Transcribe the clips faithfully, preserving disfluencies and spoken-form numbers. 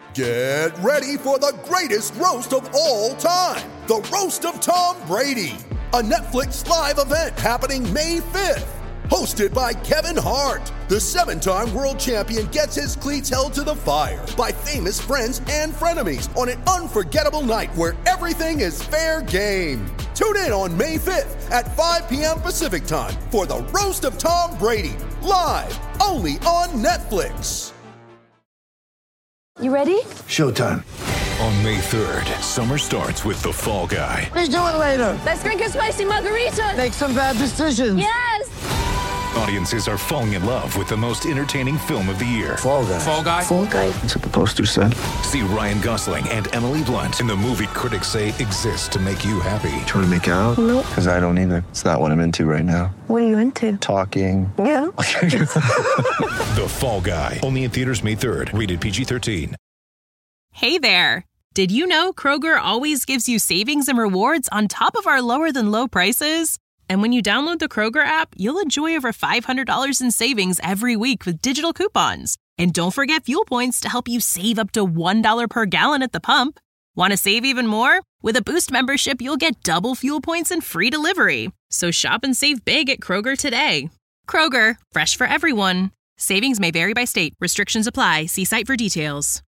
Get ready for the greatest roast of all time, the Roast of Tom Brady, a Netflix live event happening May fifth. Hosted by Kevin Hart, the seven-time world champion gets his cleats held to the fire by famous friends and frenemies on an unforgettable night where everything is fair game. Tune in on May fifth at five p.m. Pacific time for the Roast of Tom Brady, live only on Netflix. You ready? Showtime. On May third, summer starts with The Fall Guy. Let's do it later. Let's drink a spicy margarita. Make some bad decisions. Yes! Audiences are falling in love with the most entertaining film of the year. Fall Guy. Fall Guy. Fall Guy. That's what the poster said. See Ryan Gosling and Emily Blunt in the movie critics say exists to make you happy. Trying to make it out? Nope. Because I don't either. It's not what I'm into right now. What are you into? Talking. Yeah. The Fall Guy. Only in theaters May third. Rated P G thirteen. Hey there. Did you know Kroger always gives you savings and rewards on top of our lower than low prices? And when you download the Kroger app, you'll enjoy over five hundred dollars in savings every week with digital coupons. And don't forget fuel points to help you save up to one dollar per gallon at the pump. Want to save even more? With a Boost membership, you'll get double fuel points and free delivery. So shop and save big at Kroger today. Kroger, fresh for everyone. Savings may vary by state. Restrictions apply. See site for details.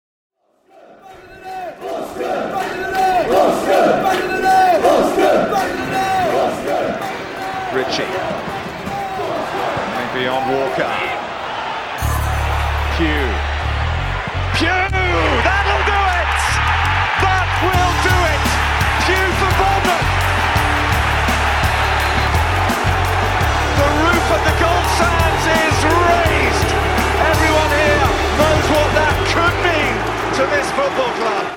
Ritchie. Maybe on Walker. Pugh. Pugh! That'll do it! That will do it! Pugh for Bournemouth! The roof of the Gold Sands is raised! Everyone here knows what that could mean to this football club.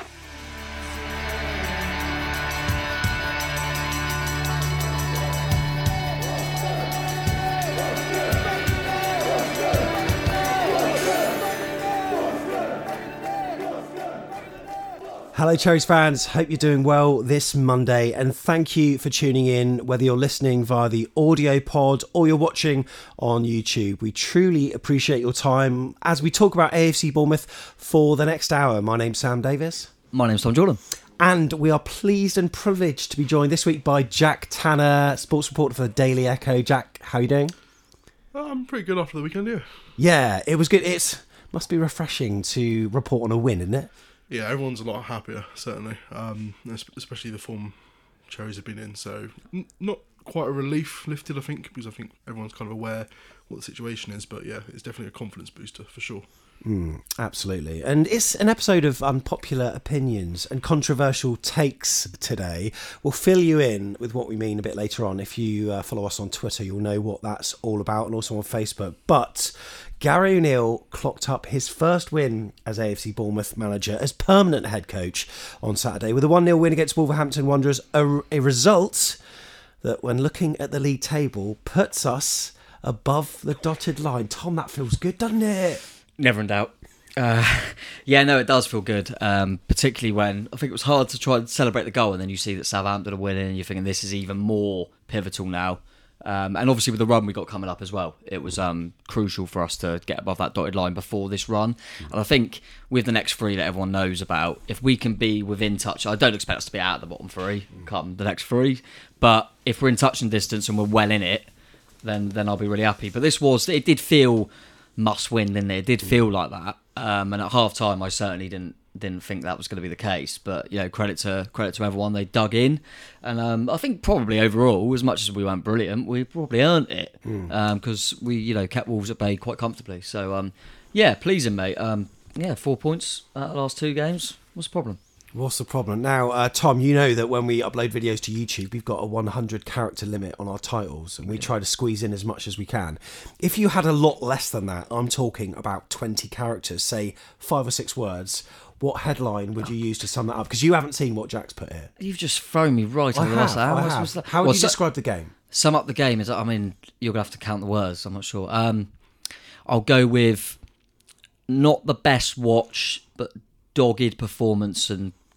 Hello Cherries fans, hope you're doing well this Monday, and thank you for tuning in, whether you're listening via the audio pod or you're watching on YouTube. We truly appreciate your time as we talk about A F C Bournemouth for the next hour. My name's Sam Davis. My name's Tom Jordan. And we are pleased and privileged to be joined this week by Jack Tanner, sports reporter for the Daily Echo. Jack, how are you doing? Oh, I'm pretty good after the weekend, yeah. Yeah, it was good. It must be refreshing to report on a win, isn't it? Yeah, everyone's a lot happier, certainly, um, especially the form Cherries have been in. So, n- not quite a relief lifted, I think, because I think everyone's kind of aware what the situation is. But yeah, it's definitely a confidence booster for sure. Mm, absolutely. And it's an episode of unpopular opinions and controversial takes today. We'll fill you in with what we mean a bit later on. If you uh, follow us on Twitter, you'll know what that's all about, and also on Facebook. But Gary O'Neill clocked up his first win as A F C Bournemouth manager, as permanent head coach on Saturday, with a one nil win against Wolverhampton Wanderers, a, a result that, when looking at the league table, puts us above the dotted line. Tom, that feels good, doesn't it? Never in doubt. Uh, yeah, no, it does feel good, um, particularly when I think it was hard to try and celebrate the goal, and then you see that Southampton are winning, and you're thinking this is even more pivotal now. Um, and obviously with the run we got coming up as well, it was um, crucial for us to get above that dotted line before this run. And I think with the next three that everyone knows about, if we can be within touch, I don't expect us to be out of the bottom three come the next three, but if we're in touch and distance and we're well in it, then then I'll be really happy. But this was, it did feel must win, didn't it? It did feel like that. Um, and at half time I certainly didn't didn't think that was going to be the case, but you know, credit to credit to everyone, they dug in, and um, I think probably overall, as much as we weren't brilliant, we probably earned it, because mm. um, we you know kept Wolves at bay quite comfortably. So um, yeah, pleasing, mate. Um, yeah, four points out of the last two games. What's the problem? What's the problem? Now, uh, Tom, you know that when we upload videos to YouTube, we've got a one hundred character limit on our titles, and we try to squeeze in as much as we can. If you had a lot less than that, I'm talking about twenty characters, say five or six words, what headline would you use to sum that up? Because you haven't seen what Jack's put here. You've just thrown me right on the last hour. I have. How would well, you so, describe the game? Sum up the game is, I mean, you're going to have to count the words, I'm not sure. Um, I'll go with not the best watch, but dogged performance and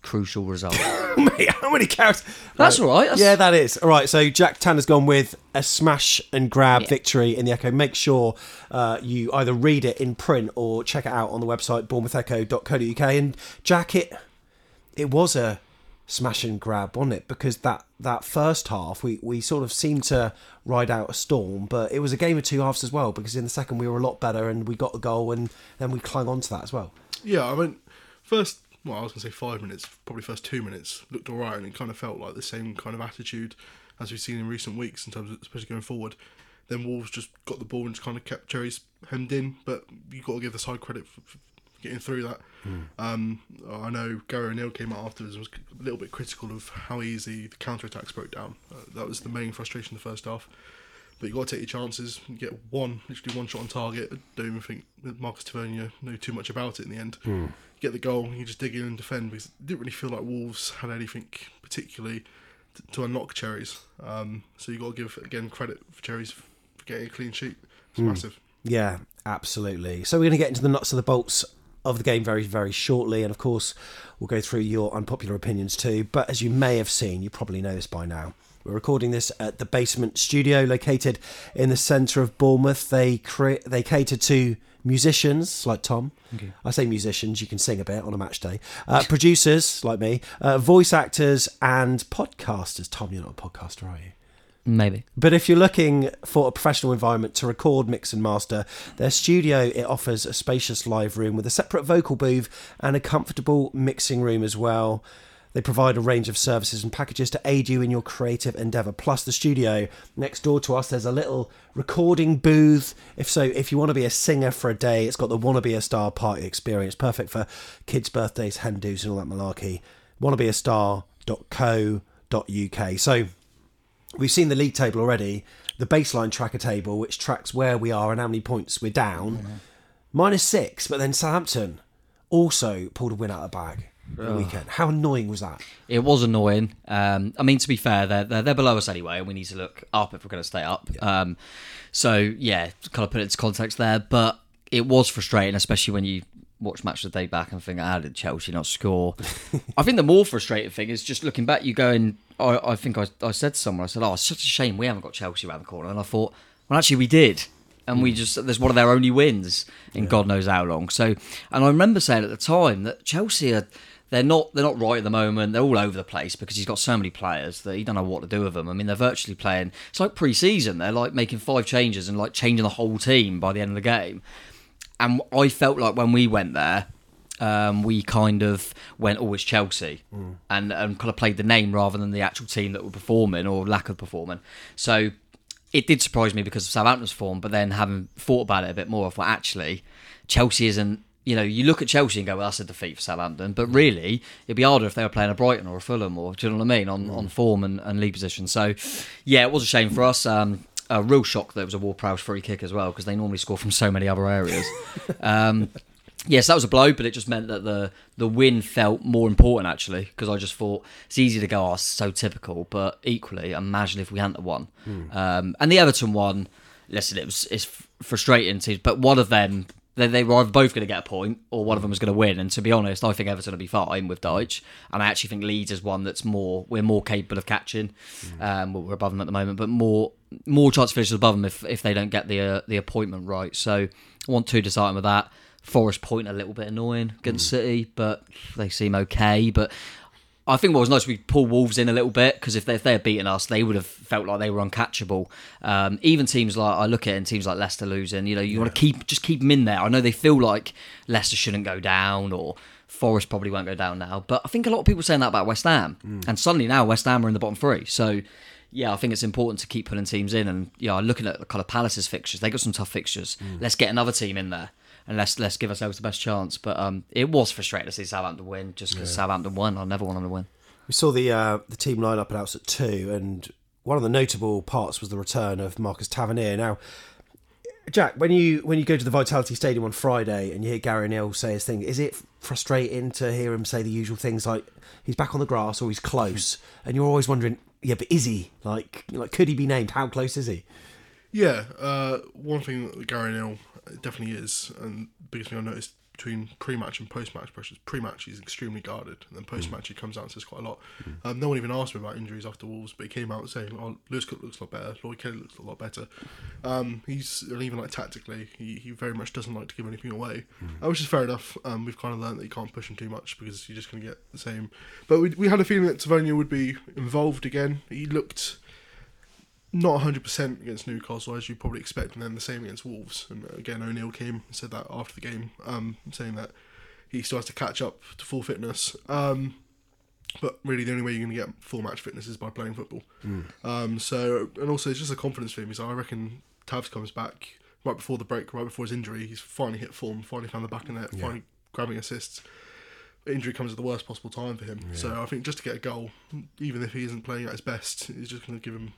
crucial result. Mate, how many characters? That's all right. That's... Yeah, that is. All right, so Jack Tanner's gone with a smash and grab Yeah. victory in the Echo. Make sure uh, you either read it in print or check it out on the website, bournemouth echo dot co dot uk. And Jack, it, it was a smash and grab, wasn't it? Because that, that first half, we, we sort of seemed to ride out a storm, but it was a game of two halves as well, because in the second we were a lot better and we got the goal and then we clung on to that as well. Yeah, I mean, first, well, I was going to say five minutes, probably first two minutes looked all right, and it kind of felt like the same kind of attitude as we've seen in recent weeks, in terms of, especially going forward. Then Wolves just got the ball and just kind of kept Cherries hemmed in, but you've got to give the side credit for, for getting through that. Mm. Um, I know Gary O'Neill came out afterwards and was a little bit critical of how easy the counter-attacks broke down. Uh, that was the main frustration in the first half. But you've got to take your chances. You get one, literally one shot on target. I don't even think that Marcus Tavernier knew too much about it in the end. Mm. You get the goal, you just dig in and defend, because it didn't really feel like Wolves had anything particularly to, to unlock Cherries. Um, so you've got to give, again, credit for Cherries for getting a clean sheet. It's mm. massive. Yeah, absolutely. So we're going to get into the nuts and the bolts of the game very, very shortly. And of course, we'll go through your unpopular opinions too. But as you may have seen, you probably know this by now, we're recording this at the Basement Studio, located in the centre of Bournemouth. They cre- they cater to musicians like Tom. Okay. I say musicians, you can sing a bit on a match day. Uh, producers like me, uh, voice actors and podcasters. Tom, you're not a podcaster, are you? Maybe. But if you're looking for a professional environment to record, mix and master, their studio, it offers a spacious live room with a separate vocal booth and a comfortable mixing room as well. They provide a range of services and packages to aid you in your creative endeavour. Plus, the studio next door to us, there's a little recording booth. If so, if you want to be a singer for a day, it's got the Wanna Be a Star party experience. Perfect for kids' birthdays, hen do's and all that malarkey. wanna be a star dot co dot uk. So, we've seen the league table already. The baseline tracker table, which tracks where we are and how many points we're down. Mm-hmm. Minus six, but then Southampton also pulled a win out of the bag. The weekend. How annoying was that? It was annoying. Um, I mean, to be fair, they're, they're they're below us anyway, and we need to look up if we're going to stay up. Yeah. Um, so yeah, kind of put it into context there. But it was frustrating, especially when you watch Match of the Day back and think, "How did Chelsea not score?" I think the more frustrating thing is just looking back. You going, I, I think I, I said to someone, I said, "Oh, it's such a shame we haven't got Chelsea around the corner." And I thought, well, actually, we did. And we just, there's one of their only wins in yeah. God knows how long. So, and I remember saying at the time that Chelsea are. They're not they're not right at the moment. They're all over the place because he's got so many players that he don't know what to do with them. I mean, they're virtually playing... It's like pre-season. They're like making five changes and like changing the whole team by the end of the game. And I felt like when we went there, um, we kind of went, oh, it's Chelsea. Mm. And, and kind of played the name rather than the actual team that were performing or lack of performing. So it did surprise me because of Southampton's form, but then having thought about it a bit more, I thought, actually, Chelsea isn't... You know, you look at Chelsea and go, well, that's a defeat for Southampton. But really, it'd be harder if they were playing a Brighton or a Fulham or, do you know what I mean, on, mm. on form and, and league position. So, yeah, it was a shame for us. Um, a real shock that it was a Ward-Prowse free kick as well, because they normally score from so many other areas. um, yes, that was a blow, but it just meant that the, the win felt more important, actually, because I just thought it's easy to go, oh, it's so typical. But equally, imagine if we hadn't won. Mm. Um, and the Everton one, listen, it was it's frustrating, to, but one of them... They, they were either both going to get a point or one of them was going to win. And to be honest, I think Everton will be fine with Dyche. And I actually think Leeds is one that's more, we're more capable of catching. Mm. Um, well, we're above them at the moment, but more more chance of finishing above them if, if they don't get the uh, the appointment right. So I want two to start with that. Forest Point a little bit annoying against mm. City, but they seem okay. But I think what was nice, we pulled Wolves in a little bit, because if they, if they had beaten us, they would have felt like they were uncatchable. Um, even teams like, I look at it, and teams like Leicester losing, you know, you yeah. want to keep just keep them in there. I know they feel like Leicester shouldn't go down, or Forest probably won't go down now, but I think a lot of people are saying that about West Ham, mm. and suddenly now West Ham are in the bottom three. So, yeah, I think it's important to keep putting teams in, and yeah, looking at the kind of Palace's fixtures, they got some tough fixtures. Mm. Let's get another team in there. And let's let's give ourselves the best chance. But um, it was frustrating to see Southampton win, just because yeah. Southampton won. I never want them to win. We saw the uh, the team line up announced at two, and one of the notable parts was the return of Marcus Tavernier. Now, Jack, when you when you go to the Vitality Stadium on Friday and you hear Gary O'Neill say his thing, is it frustrating to hear him say the usual things like he's back on the grass or he's close, and you're always wondering, yeah, but is he? Like, like could he be named? How close is he? Yeah, uh, one thing that Gary O'Neill definitely is, and the biggest thing I noticed between pre-match and post-match pressures. Pre-match he's extremely guarded, and then post-match he comes out and says quite a lot. Um, no one even asked him about injuries after Wolves, but he came out saying, "Oh, Lewis Cook looks a lot better. Lloyd Kelly looks a lot better." Um, he's and even like tactically, he, he very much doesn't like to give anything away, uh, which is fair enough. Um, we've kind of learned that you can't push him too much because you're just going to get the same. But we we had a feeling that Tavernier would be involved again. He looked not one hundred percent against Newcastle, as you probably expect, and then the same against Wolves. And again, O'Neill came and said that after the game, um, saying that he still has to catch up to full fitness. Um, but really, the only way you're going to get full match fitness is by playing football. Mm. Um, so, and also, it's just a confidence for him. So I reckon Tavs comes back right before the break, right before his injury. He's finally hit form, finally found the back of the net, yeah. finally grabbing assists. Injury comes at the worst possible time for him. Yeah. So I think just to get a goal, even if he isn't playing at his best, is just going to give him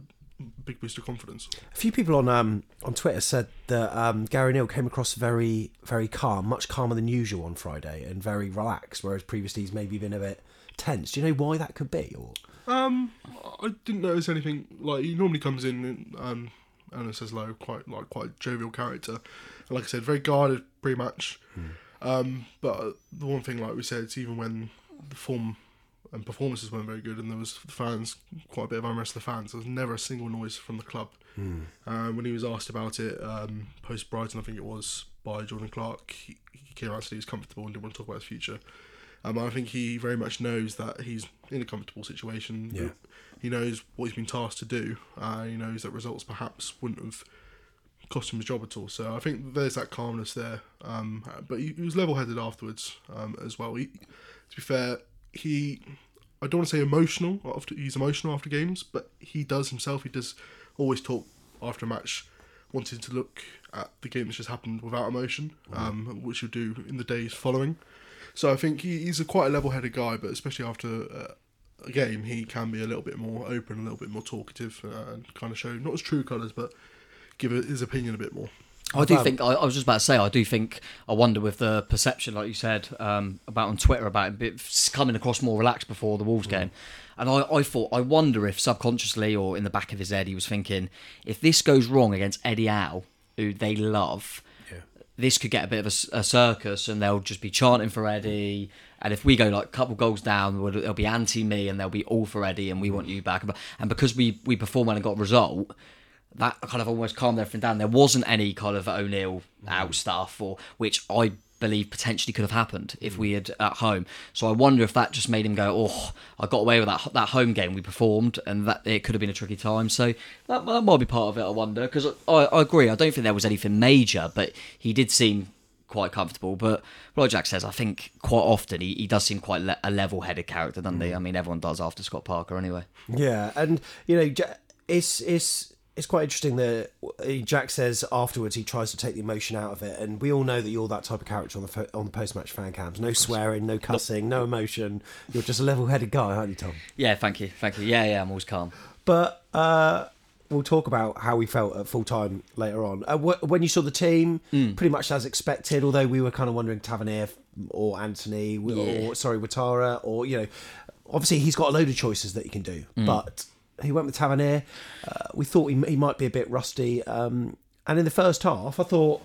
big boost of confidence. A few people on um, on Twitter said that um, Gary O'Neill came across very, very calm, much calmer than usual on Friday, and very relaxed, whereas previously he's maybe been a bit tense. Do you know why that could be? Or um, I didn't notice anything. Like, he normally comes in and um, Anna says low, quite like quite a jovial character, and like I said, very guarded pre-match. Hmm. Um, but the one thing, like we said, it's even when the form and performances weren't very good, and there was the fans, quite a bit of unrest of the fans. There was never a single noise from the club. Mm. Uh, when he was asked about it um, post Brighton, I think it was, by Jordan Clark, he, he came out and said he was comfortable and didn't want to talk about his future. Um, I think he very much knows that he's in a comfortable situation. Yeah. He knows what he's been tasked to do. Uh, he knows that results perhaps wouldn't have cost him his job at all. So I think there's that calmness there. Um, but he, he was level-headed afterwards um, as well. He, to be fair, he, I don't want to say emotional after he's emotional after games, but he does himself. He does always talk after a match, wanting to look at the game that's just happened without emotion, um, which he'll do in the days following. So I think he, he's a quite a level-headed guy, but especially after uh, a game, he can be a little bit more open, a little bit more talkative, uh, and kind of show not his true colours, but give his opinion a bit more. I do think, I, I was just about to say, I do think, I wonder with the perception, like you said, um, about on Twitter, about him coming across more relaxed before the Wolves game. And I, I thought, I wonder if subconsciously or in the back of his head, he was thinking, if this goes wrong against Eddie Howe, who they love, yeah. this could get a bit of a, a circus and they'll just be chanting for Eddie. And if we go like a couple goals down, they'll be anti-me and they'll be all for Eddie and we want you back. And because we, we performed well and got a result, that kind of almost calmed everything down. There wasn't any kind of O'Neill out stuff, or which I believe potentially could have happened if we had at home. So I wonder if that just made him go, oh, I got away with that that home game. We performed, and that it could have been a tricky time. So that, that might be part of it, I wonder. Because I, I agree, I don't think there was anything major, but he did seem quite comfortable. But like Jack says, I think quite often he, he does seem quite le- a level-headed character, doesn't he? I mean, everyone does after Scott Parker anyway. Yeah, and, you know, it's... it's It's quite interesting that Jack says afterwards he tries to take the emotion out of it, and we all know that you're that type of character on the fo- on the post-match fan cams. No swearing, no cussing, no emotion. You're just a level-headed guy, aren't you, Tom? Yeah, thank you, thank you. Yeah, yeah, I'm always calm. But uh, we'll talk about how we felt at full time later on. Uh, wh- when you saw the team, mm. pretty much as expected. Although we were kind of wondering Tavernier or Anthony, yeah. or sorry, Ouattara, or you know, obviously he's got a load of choices that he can do, mm. but. He went with Tavernier. Uh, we thought he, he might be a bit rusty. Um, and in the first half, I thought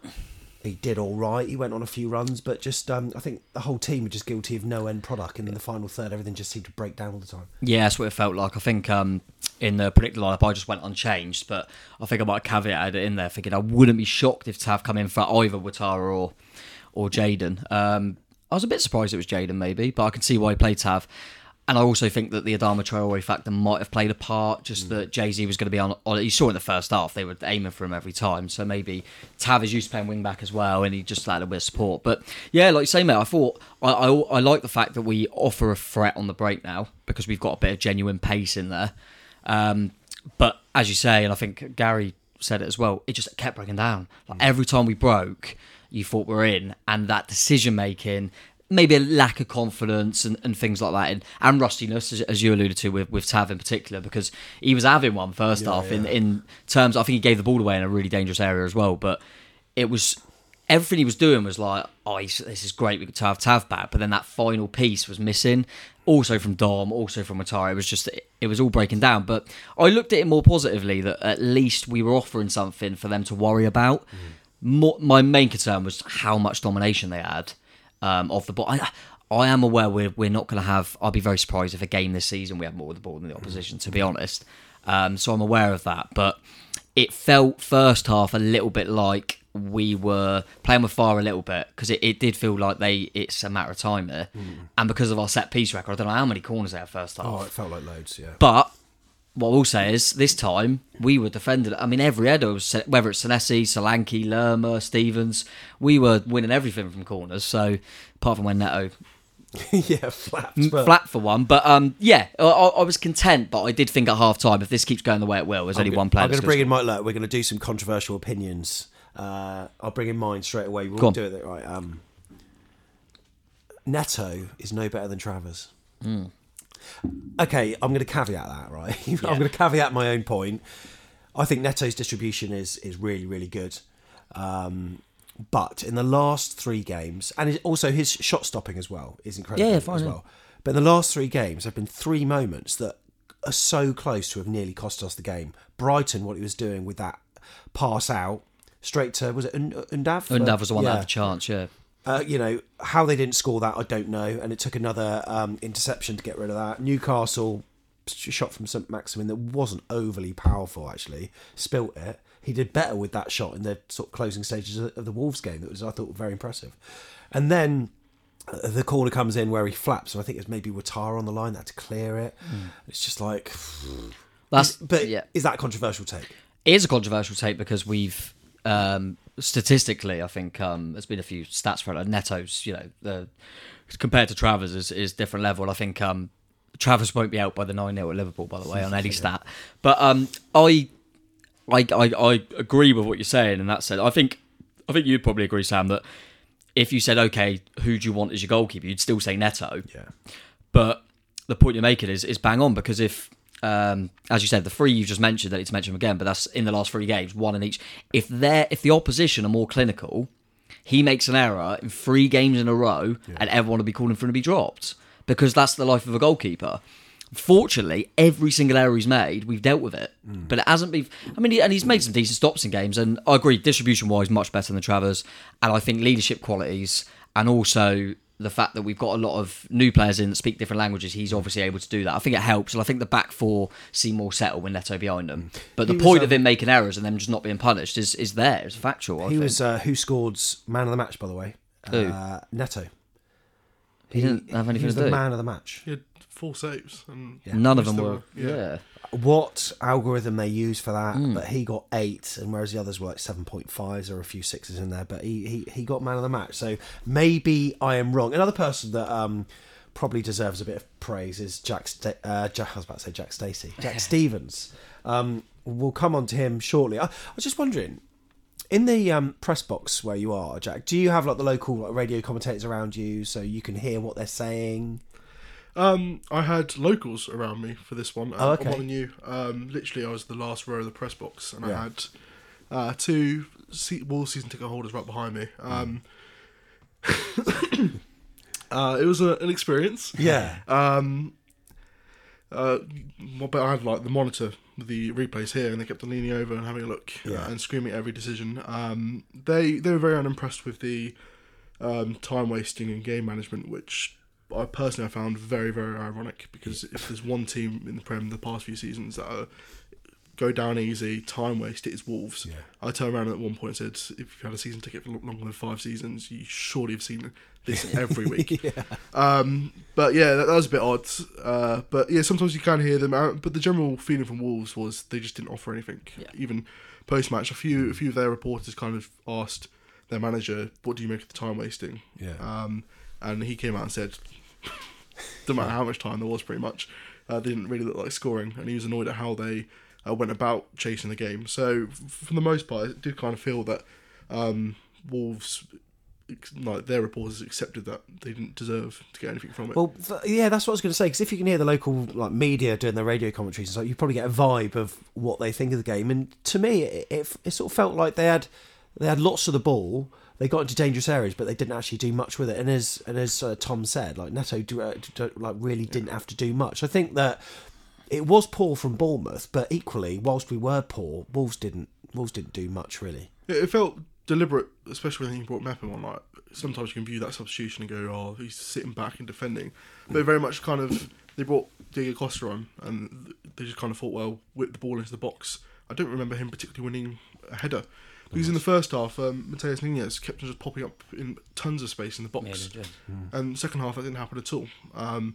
he did all right. He went on a few runs, but just um, I think the whole team were just guilty of no end product. And in the final third, everything just seemed to break down all the time. Yeah, that's what it felt like. I think um, in the predicted lineup, I just went unchanged. But I think I might have caveated it in there, thinking I wouldn't be shocked if Tav come in for either Ouattara or or Jayden. Um, I was a bit surprised it was Jayden, maybe, but I can see why he played Tav. And I also think that the Adama Traore factor might have played a part, just mm. that Jay-Z was going to be on, on... You saw in the first half, they were aiming for him every time. So maybe Tav is used to playing wing-back as well, and he just had a bit of support. But yeah, like you say, mate, I thought... I, I, I like the fact that we offer a threat on the break now, because we've got a bit of genuine pace in there. Um, but as you say, and I think Gary said it as well, it just kept breaking down. Like, mm. every time we broke, you thought we were in, and that decision-making... Maybe a lack of confidence and, and things like that, and, and rustiness, as, as you alluded to with, with Tav in particular, because he was having one first yeah, half yeah. in in terms. I think he gave the ball away in a really dangerous area as well. But it was everything he was doing was like, oh, he's, this is great. We could have Tav back, but then that final piece was missing. Also from Dom, also from Ouattara. It was just it, it was all breaking down. But I looked at it more positively that at least we were offering something for them to worry about. Mm. more, my main concern was how much domination they had um, of the ball. I, I am aware we're, we're not going to have... I'll be very surprised if a game this season we have more of the ball than the opposition, to be honest. Um, so I'm aware of that. But it felt first half a little bit like we were playing with fire a little bit, because it, it did feel like they it's a matter of time there. Mm. And because of our set-piece record, I don't know how many corners they had first half. Oh, it felt like loads, yeah. But what I will say is, this time, we were defended. I mean, every header, was, whether it's Senesi, Solanke, Lerma, Stevens, we were winning everything from corners. So, apart from when Neto... yeah, flat. But... Flat for one. But, um, yeah, I, I was content, but I did think at half-time, if this keeps going the way it will, there's I'm only go- one player. I'm going to bring in my... Look, we're going to do some controversial opinions. Uh, I'll bring in mine straight away. We'll do it right. Um, Neto is no better than Travers. Mm. Okay, I'm going to caveat that, right? Yeah. I'm going to caveat my own point. I think Neto's distribution is is really, really good. Um, but in the last three games, and also his shot stopping as well is incredible yeah, fine, as yeah. well. But in the last three games, there have been three moments that are so close to have nearly cost us the game. Brighton, what he was doing with that pass out, straight to, was it Undav? Undav was the one yeah. that had the chance, yeah. Uh, you know, how they didn't score that, I don't know. And it took another um, interception to get rid of that. Newcastle shot from Saint Maximin that wasn't overly powerful, actually. Spilt it. He did better with that shot in the sort of closing stages of the Wolves game. That was, I thought, very impressive. And then the corner comes in where he flaps, and I think it was maybe Ouattara on the line that had to clear it. Mm. It's just like... That's, but yeah. Is that a controversial take? It is a controversial take because we've... Um, statistically, I think um, there's been a few stats for it. Like Neto's, you know, the compared to Travers is, is different level. I think um, Travers won't be out by the nine nil at Liverpool, by the way, on any stat. But um, I, I, I, I agree with what you're saying in that sense. I think, I think you'd probably agree, Sam, that if you said, okay, who do you want as your goalkeeper, you'd still say Neto. Yeah. But the point you're making is is bang on, because if. Um, as you said, the three you've just mentioned, don't need to mention them again, but that's in the last three games, one in each. If they're if the opposition are more clinical, he makes an error in three games in a row, yeah. and everyone will be calling for him to be dropped, because that's the life of a goalkeeper. Fortunately, every single error he's made, we've dealt with it, mm. but it hasn't been. I mean, and he's made some decent stops in games, and I agree, distribution-wise, much better than Travers, and I think leadership qualities, and also the fact that we've got a lot of new players in that speak different languages, he's obviously able to do that. I think it helps, and I think the back four seem more settled with Neto behind them. But the he point was, um, of him making errors and them just not being punished is, is there. It's factual, I He think. was uh, who scored man of the match, by the way. Who? Uh, Neto. He, he didn't have anything he was to the do. man of the match. He had four saves. And yeah. None of them were... yeah. yeah. What algorithm they used for that, mm. but he got eight, and whereas the others were like seven point fives, there were a few sixes in there, but he, he, he got man of the match. So maybe I am wrong. Another person that um, probably deserves a bit of praise is Jack, Sta- uh, Jack I was about to say Jack Stacey. Jack Stevens. Um, we'll come on to him shortly. I, I was just wondering, in the um, press box where you are, Jack, do you have like the local like, radio commentators around you so you can hear what they're saying? Um, I had locals around me for this one. Oh, okay. I'm more than you. Um, literally, I was the last row of the press box, and yeah. I had uh, two se- Wolves season ticket holders right behind me. Um, mm. uh, it was a, an experience. Yeah. Um, uh, but I had like the monitor with the replays here, and they kept on leaning over and having a look yeah. uh, and screaming at every decision. Um, they they were very unimpressed with the um, time wasting and game management, which I personally I found very, very ironic, because if there's one team in the Prem the past few seasons that are, go down easy, time waste, it is Wolves. Yeah. I turned around at one point and said, if you've had a season ticket for longer than five seasons, you surely have seen this every week. yeah. Um, but yeah, that, that was a bit odd. Uh, but yeah, sometimes you can hear them out. But the general feeling from Wolves was they just didn't offer anything. Yeah. Even post-match, a few, a few of their reporters kind of asked their manager, what do you make of the time wasting? Yeah. Um, and he came out and said, doesn't matter how much time there was, pretty much. Uh, they didn't really look like scoring, and he was annoyed at how they uh, went about chasing the game. So, f- for the most part, it did kind of feel that um, Wolves, like their reporters, accepted that they didn't deserve to get anything from it. Well, th- yeah, that's what I was going to say, because if you can hear the local like media doing their radio commentaries and stuff, you probably get a vibe of what they think of the game. And to me, it, it, it sort of felt like they had they had lots of the ball. They got into dangerous areas, but they didn't actually do much with it. And as and as uh, Tom said, like Neto, do, uh, do, like really didn't have to do much. I think that it was poor from Bournemouth, but equally, whilst we were poor, Wolves didn't Wolves didn't do much really. It felt deliberate, especially when he brought Mepham on. Like sometimes you can view that substitution and go, "Oh, he's sitting back and defending," but very much kind of they brought Diego Costa on, and they just kind of thought, "Well, whip the ball into the box." I don't remember him particularly winning a header. Because in the first half, um, Mateus Nunes kept on just popping up in tons of space in the box, Yeah, mm. and second half that didn't happen at all. Um,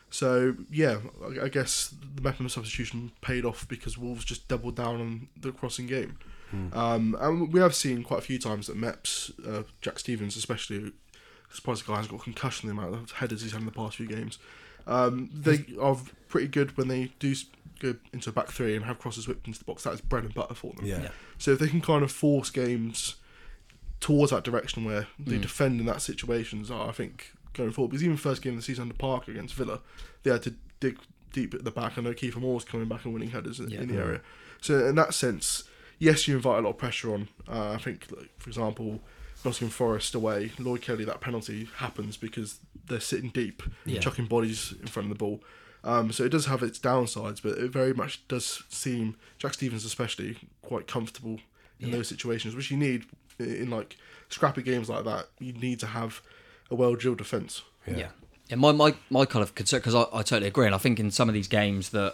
so yeah, I, I guess the Mepham substitution paid off because Wolves just doubled down on the crossing game. Mm. Um, and we have seen quite a few times that Meps, uh, Jack Stephens especially, surprised the guy has got a concussion the amount of headers he's had in the past few games. Um, they are pretty good when they do go into a back three and have crosses whipped into the box. That is bread and butter for them. Yeah. Yeah. So if they can kind of force games towards that direction where they Mm. defend in that situations, I think going forward, because even first game of the season under Parker against Villa, they had to dig deep at the back. I know Kiefer Moore was coming back and winning headers in, Yeah. in the area. So in that sense, yes, you invite a lot of pressure on. Uh, I think, like, for example, Nottingham Forest away, Lloyd Kelly, that penalty happens because they're sitting deep, Yeah. chucking bodies in front of the ball. Um, so it does have its downsides, but it very much does seem, Jack Stephens especially, quite comfortable in Yeah. those situations, which you need in, in like scrappy games like that. You need to have a well-drilled defence. Yeah. yeah. Yeah, my, my, my kind of concern, because I, I totally agree, and I think in some of these games that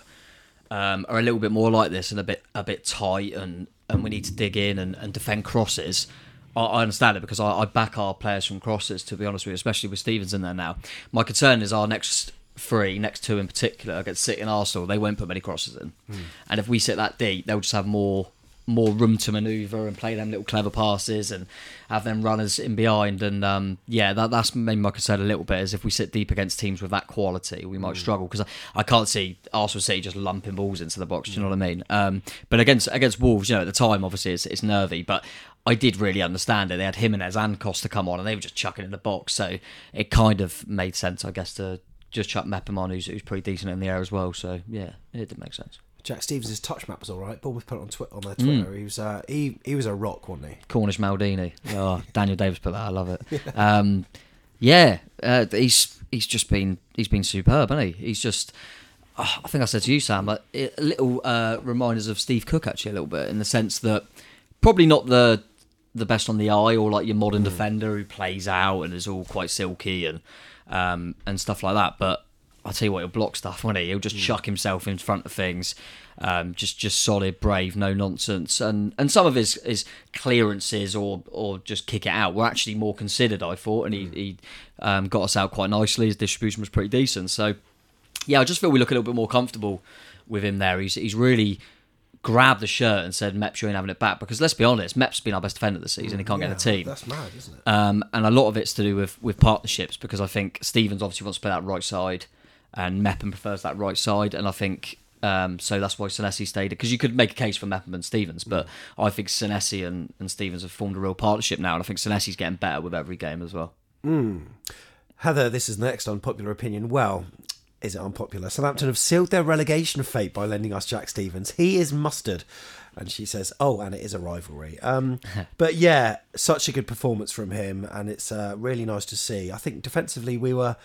um, are a little bit more like this and a bit a bit tight, and, and we need to dig in and, and defend crosses, I, I understand it because I, I back our players from crosses, to be honest with you, especially with Stephens in there now. My concern is our next three, next two in particular, against City and Arsenal, they won't put many crosses in. Mm. And if we sit that deep, they'll just have more more room to manoeuvre and play them little clever passes and have them runners in behind. And um, yeah, that, that's maybe my concern a little bit, is if we sit deep against teams with that quality, we might mm. struggle, because I, I can't see Arsenal City just lumping balls into the box. Do you know what I mean? Um, but against against Wolves, you know, at the time, obviously it's, it's nervy, but I did really understand it. They had Jimenez and Costa come on, and they were just chucking in the box, so it kind of made sense, I guess, to just chuck Mepham on, who's, who's pretty decent in the air as well. So yeah, it did make sense. Jack Stephens' touch map was all right. Bournemouth put it on, twi- on their Twitter. Mm. He was uh, he he was a rock, wasn't he? Cornish Maldini. Oh, Daniel Davis put that. I love it. Yeah, um, yeah uh, he's he's just been he's been superb, hasn't he? He's just. Oh, I think I said to you, Sam, like, it, little uh, reminders of Steve Cook, actually, a little bit, in the sense that probably not the the best on the eye, or like your modern mm. defender who plays out and is all quite silky and um, and stuff like that, but I'll tell you what, he'll block stuff, won't he? He'll just mm. chuck himself in front of things. Um, just just solid, brave, no nonsense. And and some of his, his clearances or or just kick it out were actually more considered, I thought. And he, mm. he um, got us out quite nicely. His distribution was pretty decent. So, yeah, I just feel we look a little bit more comfortable with him there. He's he's really grabbed the shirt and said, Meps, you ain't having it back. Because let's be honest, Meps has been our best defender this season. He can't yeah, get the team. That's mad, isn't it? Um, and a lot of it's to do with, with partnerships, because I think Stephens obviously wants to play that right side, and Mepham prefers that right side, and I think um, so that's why Senesi stayed. Because you could make a case for Mepham and Stephens, but mm. I think Senesi and, and Stephens have formed a real partnership now, and I think Senesi's getting better with every game as well. Mm. Heather, this is next unpopular opinion. Well, is it unpopular? Southampton have sealed their relegation fate by lending us Jack Stephens. He is mustard. And she says, oh, and it is a rivalry. Um, but yeah, such a good performance from him, and it's uh, really nice to see. I think defensively we were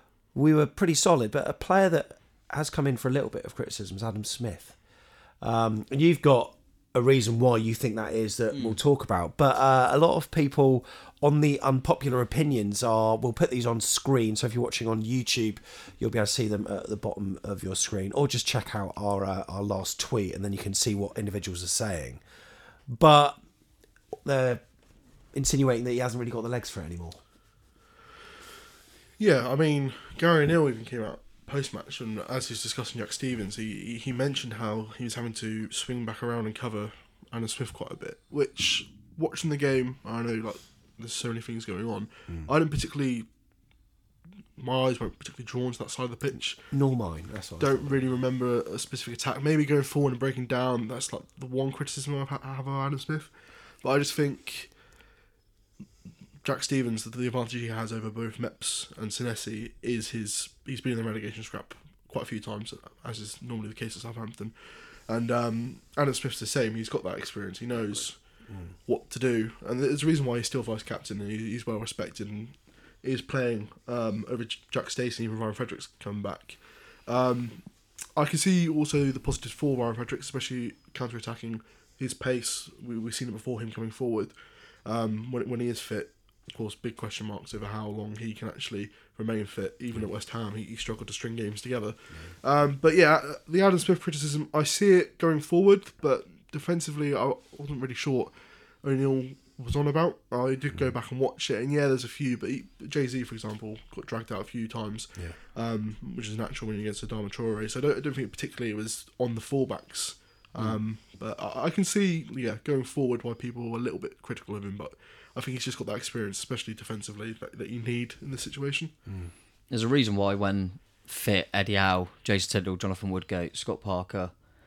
we were pretty solid, but a player that has come in for a little bit of criticism is Adam Smith. Um, and you've got a reason why you think that is that mm. we'll talk about. But uh, a lot of people on the unpopular opinions are, we'll put these on screen. So if you're watching on YouTube, you'll be able to see them at the bottom of your screen, or just check out our uh, our last tweet and then you can see what individuals are saying. But they're insinuating that he hasn't really got the legs for it anymore. Yeah, I mean, Gary O'Neill even came out post-match, and as he was discussing Jack Stephens, he he mentioned how he was having to swing back around and cover Adam Smith quite a bit, which, watching the game, I know like there's so many things going on, mm. I didn't particularly, my eyes weren't particularly drawn to that side of the pitch. Nor mine, that's what Don't really remember a specific attack. Maybe going forward and breaking down, that's like the one criticism I have of Adam Smith. But I just think Jack Stephens, the advantage he has over both Meps and Senesi is his, he's been in the relegation scrap quite a few times, as is normally the case at Southampton. And um, Adam Smith's the same, he's got that experience, he knows mm. what to do. And there's a reason why he's still vice-captain, and he's well respected, and is playing um, over Jack Stacey, even Ryan Fredericks coming back. Um, I can see also the positives for Ryan Fredericks, especially counter-attacking his pace. We, we've seen it before him coming forward. Um, when when he is fit, of course, big question marks over how long he can actually remain fit. Even at West Ham, he, he struggled to string games together. Um, but yeah, the Adam Smith criticism, I see it going forward, but defensively, I wasn't really sure what O'Neill was on about. I did go back and watch it, and yeah, there's a few, but he, Jay-Z, for example, got dragged out a few times, yeah. um, which is natural when you get Adama Traore. So I don't, I don't think particularly it was on the fullbacks. Um, mm. But I, I can see, yeah, going forward why people were a little bit critical of him, but I think he's just got that experience, especially defensively, that, that you need in this situation. Mm. There's a reason why when fit, Eddie Howe, Jason Tindall, Jonathan Woodgate, Scott Parker,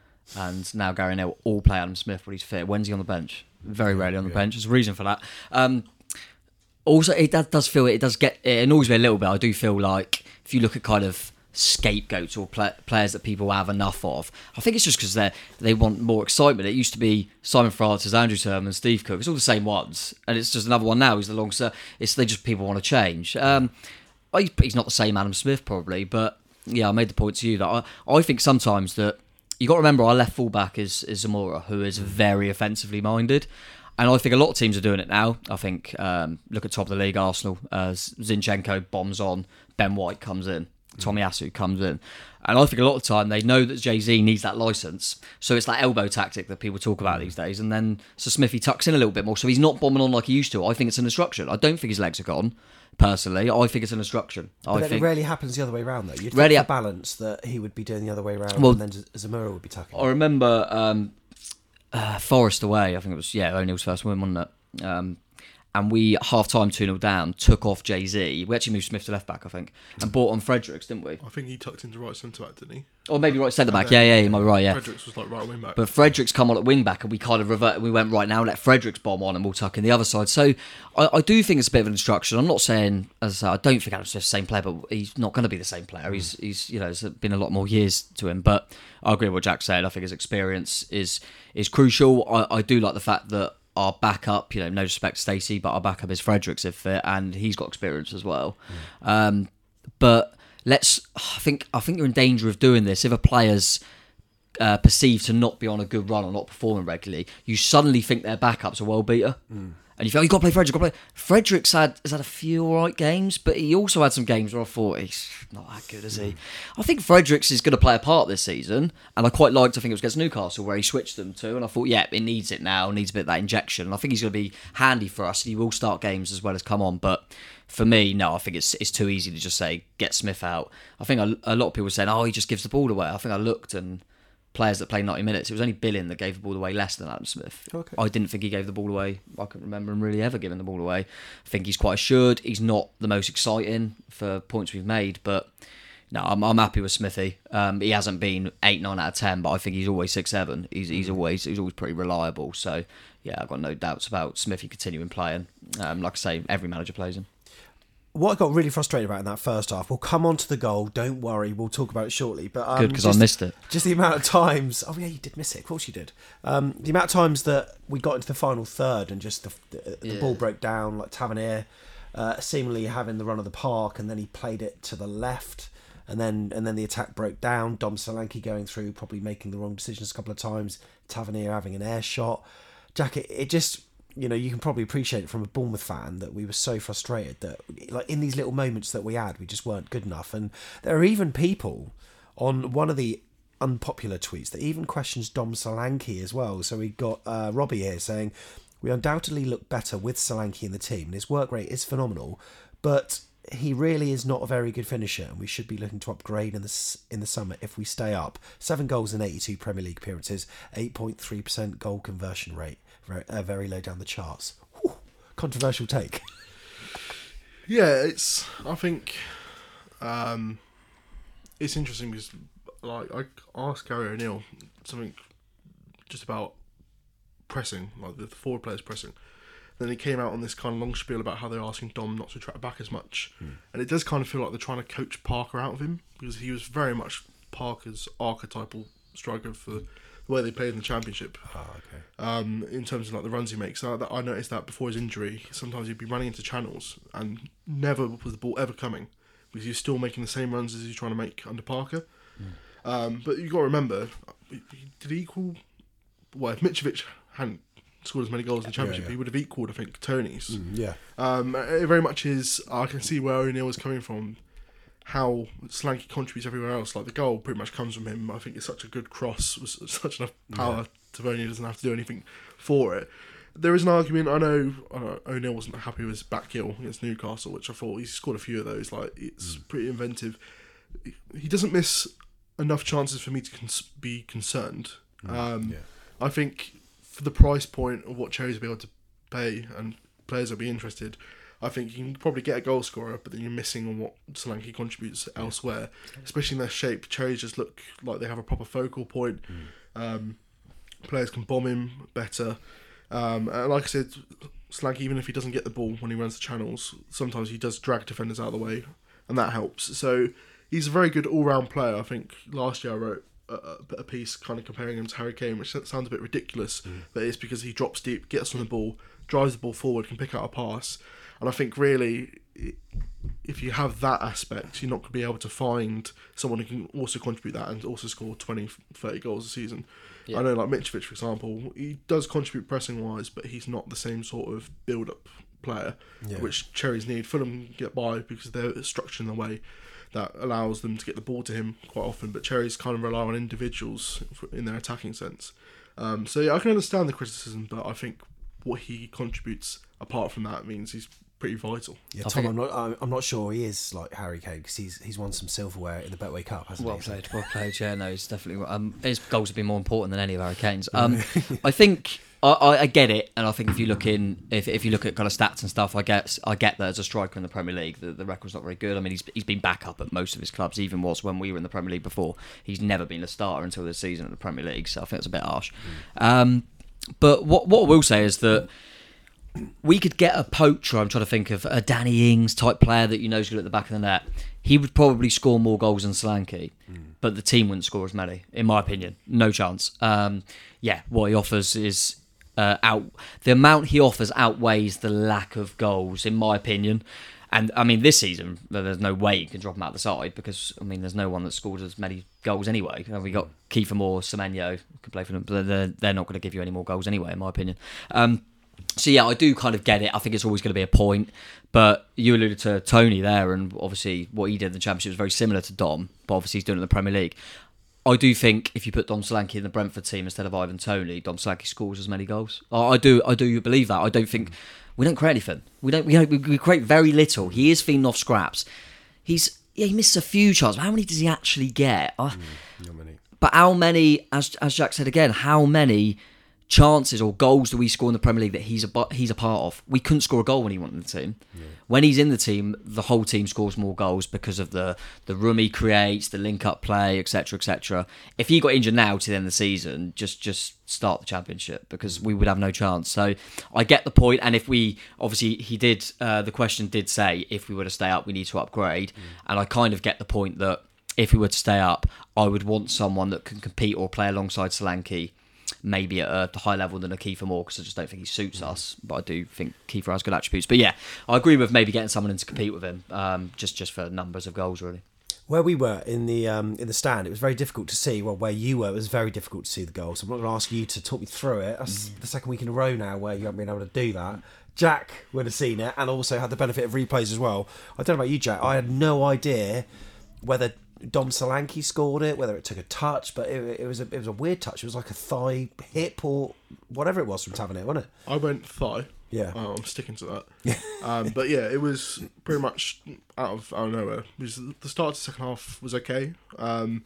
and now Gary Neville all play Adam Smith when he's fit. When's he on the bench? Very rarely on the yeah. bench. There's a reason for that. Um, also, it that does feel, it does get, it annoys me a little bit. I do feel like if you look at kind of scapegoats or play, players that people have enough of, I think it's just because they they want more excitement. It used to be Simon Francis, Andrew Turman, Steve Cook. It's all the same ones, and it's just another one now. He's the long ser- It's they just people want to change. Um, he's not the same Adam Smith probably, but yeah, I made the point to you that I, I think sometimes that you got to remember our left fullback is is Zamora, who is very offensively minded. And I think a lot of teams are doing it now. I think, um, look at top of the league, Arsenal. Uh, Zinchenko bombs on, Ben White comes in, Tommy Asu comes in. And I think a lot of the time they know that Jay-Z needs that licence. So it's that elbow tactic that people talk about these days. And then so Smithy tucks in a little bit more. So he's not bombing on like he used to. I think it's an instruction. I don't think his legs are gone, personally. I think it's an instruction. But I it think rarely happens the other way around, though. You'd think Rarely the ha- balance that he would be doing the other way around, Well, and then Zamora would be tucking. I remember um, uh, Forest away. I think it was, yeah, O'Neill's first win, wasn't it? Um, and we, half-time two nil down, took off Jay-Z. We actually moved Smith to left-back, I think, and brought on Fredericks, didn't we? I think he tucked into right centre-back, didn't he? Or maybe right centre-back, yeah, yeah, you might be right, yeah. Fredericks was like right wing-back. But Fredericks come on at wing-back, and we kind of revert, we went, right now, let Fredericks bomb on, and we'll tuck in the other side. So I, I do think it's a bit of an instruction. I'm not saying, as I, say, I don't think Adam Smith's the same player, but he's not going to be the same player. He's, he's, you know, there's been a lot more years to him. But I agree with what Jack said. I think his experience is is crucial. I, I do like the fact that our backup, you know, no respect to Stacey, but our backup is Fredericks if fit, and he's got experience as well. Mm. Um, but let's, I think, I think you're in danger of doing this if a player's uh, perceived to not be on a good run or not performing regularly. You suddenly think their backup's a world beater. Mm. And you feel, oh, you've got to play Fredericks, you've got to play. Fredericks had, has had a few all right games, but he also had some games where I thought, he's not that good, is he? Mm. I think Fredericks is going to play a part this season, and I quite liked, I think it was against Newcastle, where he switched them to, and I thought, yeah, it needs it now, needs a bit of that injection, and I think he's going to be handy for us, and he will start games as well as come on, but for me, no, I think it's it's too easy to just say, get Smith out. I think a, a lot of people are saying, oh, he just gives the ball away. I think I looked, and players that played ninety minutes, it was only Billing that gave the ball away less than Adam Smith. Okay. I didn't think he gave the ball away. I couldn't remember him really ever giving the ball away. I think he's quite assured. He's not the most exciting for points we've made, but no, I'm, I'm happy with Smithy. Um, he hasn't been eight, nine out of ten, but I think he's always six, seven. He's he's always he's always pretty reliable. So yeah, I've got no doubts about Smithy continuing playing. Um, like I say, every manager plays him. What I got really frustrated about in that first half, we'll come on to the goal, don't worry, we'll talk about it shortly. But um, Good, because I missed it. Just the amount of times, oh yeah, you did miss it, of course you did. Um, the amount of times that we got into the final third and just the, the, the yeah. ball broke down, like Tavernier uh, seemingly having the run of the park, and then he played it to the left, and then and then the attack broke down, Dom Solanke going through, probably making the wrong decisions a couple of times, Tavernier having an air shot. Jack, it, it just... You know, you can probably appreciate it from a Bournemouth fan that we were so frustrated that, like, in these little moments that we had, we just weren't good enough. And there are even people on one of the unpopular tweets that even questions Dom Solanke as well. So we got uh, Robbie here saying, we undoubtedly look better with Solanke in the team, and his work rate is phenomenal, but he really is not a very good finisher, and we should be looking to upgrade in the in the summer if we stay up. Seven goals in eighty-two Premier League appearances, eight point three percent goal conversion rate. Very, uh, very low down the charts. Whew, controversial take. Yeah, it's. I think um, it's interesting because, like, I asked Gary O'Neill something just about pressing, like the forward players pressing. Then he came out on this kind of long spiel about how they're asking Dom not to track back as much, hmm. and it does kind of feel like they're trying to coach Parker out of him because he was very much Parker's archetypal striker for the way they played in the Championship. Oh, okay. Um, in terms of like the runs he makes, I, I noticed that before his injury, sometimes he'd be running into channels and never was the ball ever coming because he was still making the same runs as he's trying to make under Parker. Mm. Um, but you got to remember, did he equal? Well, if Mitrovic hadn't scored as many goals in the Championship, yeah. he would have equalled, I think, Tony's. Mm, yeah. Um, it very much is, I can see where O'Neill is coming from, how Solanke contributes everywhere else. Like, the goal pretty much comes from him. I think it's such a good cross, with such enough power. Yeah. Tavernier doesn't have to do anything for it. There is an argument. I know uh, O'Neill wasn't happy with his back heel against Newcastle, which I thought he scored a few of those. Like, it's mm. pretty inventive. He doesn't miss enough chances for me to cons- be concerned. Mm. Um, yeah. I think for the price point of what Cherries will be able to pay and players will be interested, I think you can probably get a goal scorer, but then you're missing on what Solanke contributes yeah. elsewhere, especially in their shape. Cherries just look like they have a proper focal point. Mm. Um, players can bomb him better. Um, and like I said, Solanke, even if he doesn't get the ball when he runs the channels, sometimes he does drag defenders out of the way, and that helps. So he's a very good all-round player. I think last year I wrote a, a piece kind of comparing him to Harry Kane, which sounds a bit ridiculous, mm. but it's because he drops deep, gets on the ball, drives the ball forward, can pick out a pass. And I think really, if you have that aspect, you're not going to be able to find someone who can also contribute that and also score twenty, thirty goals a season. Yeah. I know, like Mitrovic, for example, he does contribute pressing-wise, but he's not the same sort of build-up player, yeah. which Cherries need. Fulham get by because they're structured in a way that allows them to get the ball to him quite often, but Cherries kind of rely on individuals in their attacking sense. Um, so, yeah, I can understand the criticism, but I think what he contributes apart from that means he's pretty vital. Yeah, Tom, I'm not. I'm not sure he is like Harry Kane because he's he's won some silverware in the Betway Cup, hasn't well he? Well played, well played. Yeah, no, he's definitely. Um, his goals have been more important than any of Harry Kane's. Um, I think I, I, I get it, and I think if you look in, if if you look at kind of stats and stuff, I guess I get that as a striker in the Premier League, the, the record's not very good. I mean, he's he's been back up at most of his clubs, even was when we were in the Premier League before. He's never been a starter until this season at the Premier League, so I think it's a bit harsh. Mm. Um, but what what I will say is that we could get a poacher. I'm trying to think of a Danny Ings type player that you know is good at the back of the net. He would probably score more goals than Solanke, mm. but the team wouldn't score as many, in my opinion. No chance. Um, yeah, what he offers is uh, out. The amount he offers outweighs the lack of goals, in my opinion. And I mean, this season there's no way you can drop him out the side because I mean, there's no one that scored as many goals anyway. We got Kiefer Moore, Semenyo could play for them, but they're, they're not going to give you any more goals anyway, in my opinion. Um, So yeah, I do kind of get it. I think it's always going to be a point. But you alluded to Tony there, and obviously what he did in the Championship was very similar to Dom, but obviously he's doing it in the Premier League. I do think if you put Dom Solanke in the Brentford team instead of Ivan Toney, Dom Solanke scores as many goals. I, I do, I do believe that. I don't think we don't create anything. We don't. We, we create very little. He is feeding off scraps. He's yeah, he misses a few chances. How many does he actually get? Mm, not many. But how many? As as Jack said again, how many chances or goals do we score in the Premier League that he's a he's a part of? We couldn't score a goal when he wasn't in the team. Yeah. When he's in the team, the whole team scores more goals because of the the room he creates, the link up play, et cetera, et cetera. If he got injured now to the end of the season, just just start the Championship because we would have no chance. So I get the point, and if we obviously he did uh, the question did say if we were to stay up, we need to upgrade, mm. and I kind of get the point that if we were to stay up, I would want someone that can compete or play alongside Solanke. Maybe at a higher level than a Kiefer Moore because I just don't think he suits mm. us. But I do think Kiefer has good attributes. But yeah, I agree with maybe getting someone in to compete with him, um, just just for numbers of goals, really. Where we were in the um, in the stand, it was very difficult to see. Well, where you were, it was very difficult to see the goals. So I'm not going to ask you to talk me through it. That's mm. the second week in a row now where you haven't been able to do that. Jack would have seen it and also had the benefit of replays as well. I don't know about you, Jack. I had no idea whether Dom Solanke scored it, whether it took a touch, but it, it was a it was a weird touch. It was like a thigh, hip, or whatever it was from Tavernier, wasn't it? I went thigh. Yeah, oh, I'm sticking to that. um, but yeah, it was pretty much out of out of nowhere. It was, the start of the second half was okay, um,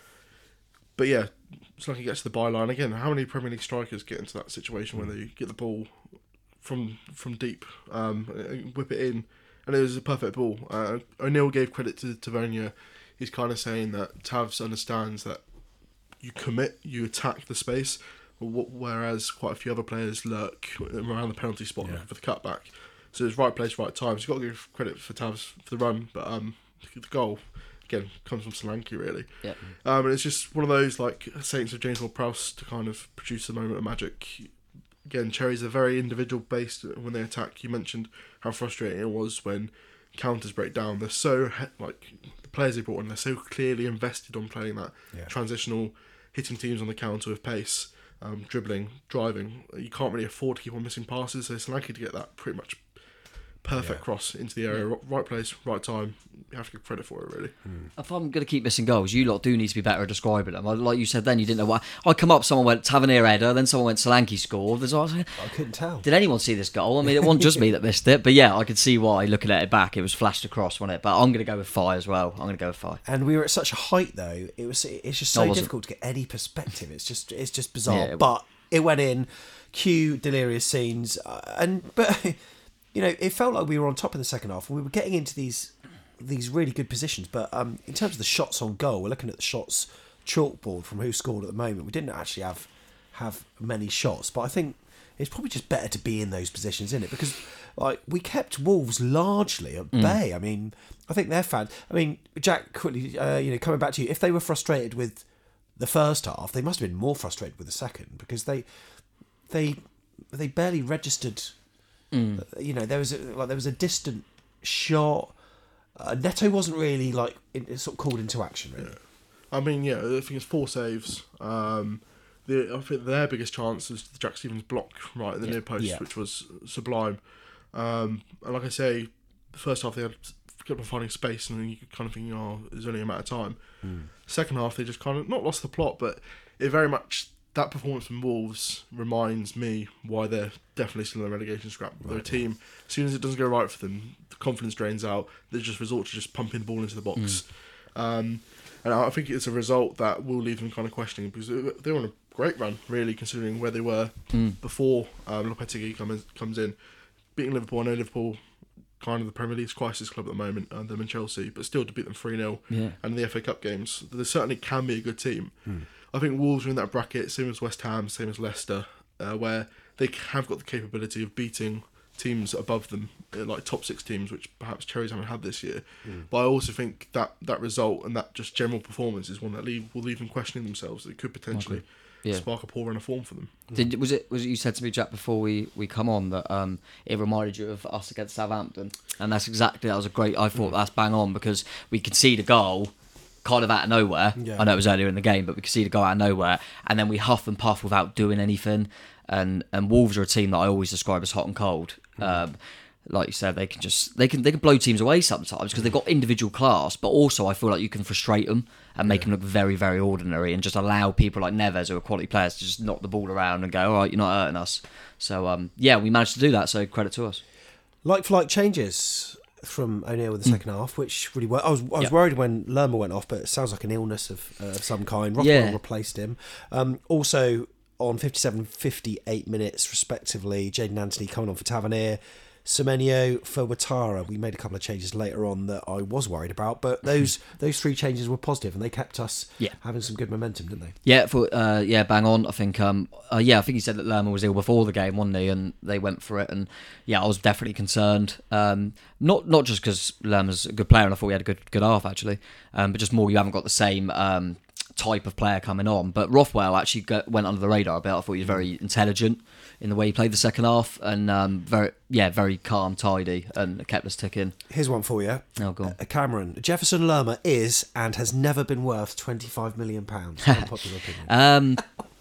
but yeah, Solanke gets to the byline again. How many Premier League strikers get into that situation where they get the ball from from deep, um, whip it in, and it was a perfect ball. Uh, O'Neill gave credit to Tavernier. He's kind of saying that Tavs understands that you commit, you attack the space, whereas quite a few other players lurk around the penalty spot yeah. for the cutback. So it's right place, right time. So you've got to give credit for Tavs for the run, but um, the goal, again, comes from Solanke, really. Yep. Um, and it's just one of those, like, Saints of James Ward-Prowse to kind of produce a moment of magic. Again, Cherries are very individual-based when they attack. You mentioned how frustrating it was when counters break down. They're so, like... players they brought in, they're so clearly invested on playing that yeah. transitional, hitting teams on the counter with pace. um, dribbling, driving. You can't really afford to keep on missing passes, so it's likely to get that pretty much perfect yeah. cross into the area, yeah. right place, right time. You have to give credit for it, really. Mm. If I'm going to keep missing goals, you lot do need to be better at describing them. Like you said then, you didn't know why. I come up, someone went Tavernier header, then someone went Solanke scored. There's, I, was like, I couldn't tell. Did anyone see this goal? I mean, it wasn't just me that missed it, but yeah, I could see why, looking at it back, it was flashed across, wasn't it? But I'm going to go with Fi as well. I'm going to go with Fi. And we were at such a height, though, it was it's just so no, difficult to get any perspective. It's just it's just bizarre. Yeah, it but it went in, cue delirious scenes, uh, and but... You know, it felt like we were on top in the second half, and we were getting into these these really good positions. But um, in terms of the shots on goal, we're looking at the shots chalkboard from who scored at the moment. We didn't actually have have many shots, but I think it's probably just better to be in those positions, isn't it? Because like we kept Wolves largely at mm. bay. I mean, I think they're fans. I mean, Jack, quickly, uh, you know, coming back to you, if they were frustrated with the first half, they must have been more frustrated with the second because they they they barely registered. Mm. You know, there was a, like there was a distant shot. Uh, Neto wasn't really like in, sort of called into action. Really, yeah. I mean, yeah, I think it's four saves. Um, the I think their biggest chance was the Jack Stevens block right in the yeah. near post, yeah. which was sublime. Um, and like I say, the first half they had kept on finding space, and you kind of think, oh, it's only a matter of time. Mm. Second half they just kind of not lost the plot, but it very much. That performance from Wolves reminds me why they're definitely still in the relegation scrap. Right. They're a team, as soon as it doesn't go right for them, the confidence drains out. They just resort to just pumping the ball into the box. Mm. Um, and I think it's a result that will leave them kind of questioning because they're on a great run, really, considering where they were mm. before um, Lopetegui comes comes in. Beating Liverpool, I know Liverpool kind of the Premier League's crisis club at the moment, and them and Chelsea, but still to beat them three nil yeah. and the F A Cup games, they certainly can be a good team. Mm. I think Wolves are in that bracket, same as West Ham, same as Leicester, uh, where they have got the capability of beating teams above them, like top six teams, which perhaps Cherries haven't had this year. Mm. But I also think that that result and that just general performance is one that leave, will leave them questioning themselves. It could potentially yeah. spark a poor run of form for them. Did, was it was it you said to me, Jack, before we, we come on that um, it reminded you of us against Southampton? And that's exactly, that was a great, I thought mm. that's bang on because we concede a goal kind of out of nowhere. Yeah. I know it was earlier in the game, but we could see the goal out of nowhere, and then we huff and puff without doing anything. And and Wolves are a team that I always describe as hot and cold. Mm. Um, like you said, they can just they can they can blow teams away sometimes because they've got individual class, but also I feel like you can frustrate them and make yeah. them look very very ordinary, and just allow people like Neves, who are quality players, to just knock the ball around and go, all right, you're not hurting us. So um, yeah, we managed to do that. So credit to us. Like for like changes from O'Neill in the second mm. half, which really worked. I was I was yep. worried when Lerma went off, but it sounds like an illness of, uh, of some kind. Rothwell yeah. replaced him. Um, also on fifty-seven, fifty-eight minutes respectively, Jadon Anthony coming on for Tavernier, Semenyo for Ouattara. We made a couple of changes later on that I was worried about, but those those three changes were positive and they kept us yeah. having some good momentum, didn't they? Yeah, for uh, yeah, bang on. I think um, uh, yeah, I think he said that Lerma was ill before the game, wasn't he? And they went for it, and yeah, I was definitely concerned. Um, not not just because Lerma's a good player, and I thought we had a good good half actually, um, but just more you haven't got the same. Um, type of player coming on, but Rothwell actually got, went under the radar a bit. I thought he was very intelligent in the way he played the second half, and um, very yeah, very calm, tidy, and kept us ticking. Here's one for you. Oh, go on. Uh, Cameron, Jefferson Lerma is and has never been worth twenty-five million pounds. Unpopular opinion. um,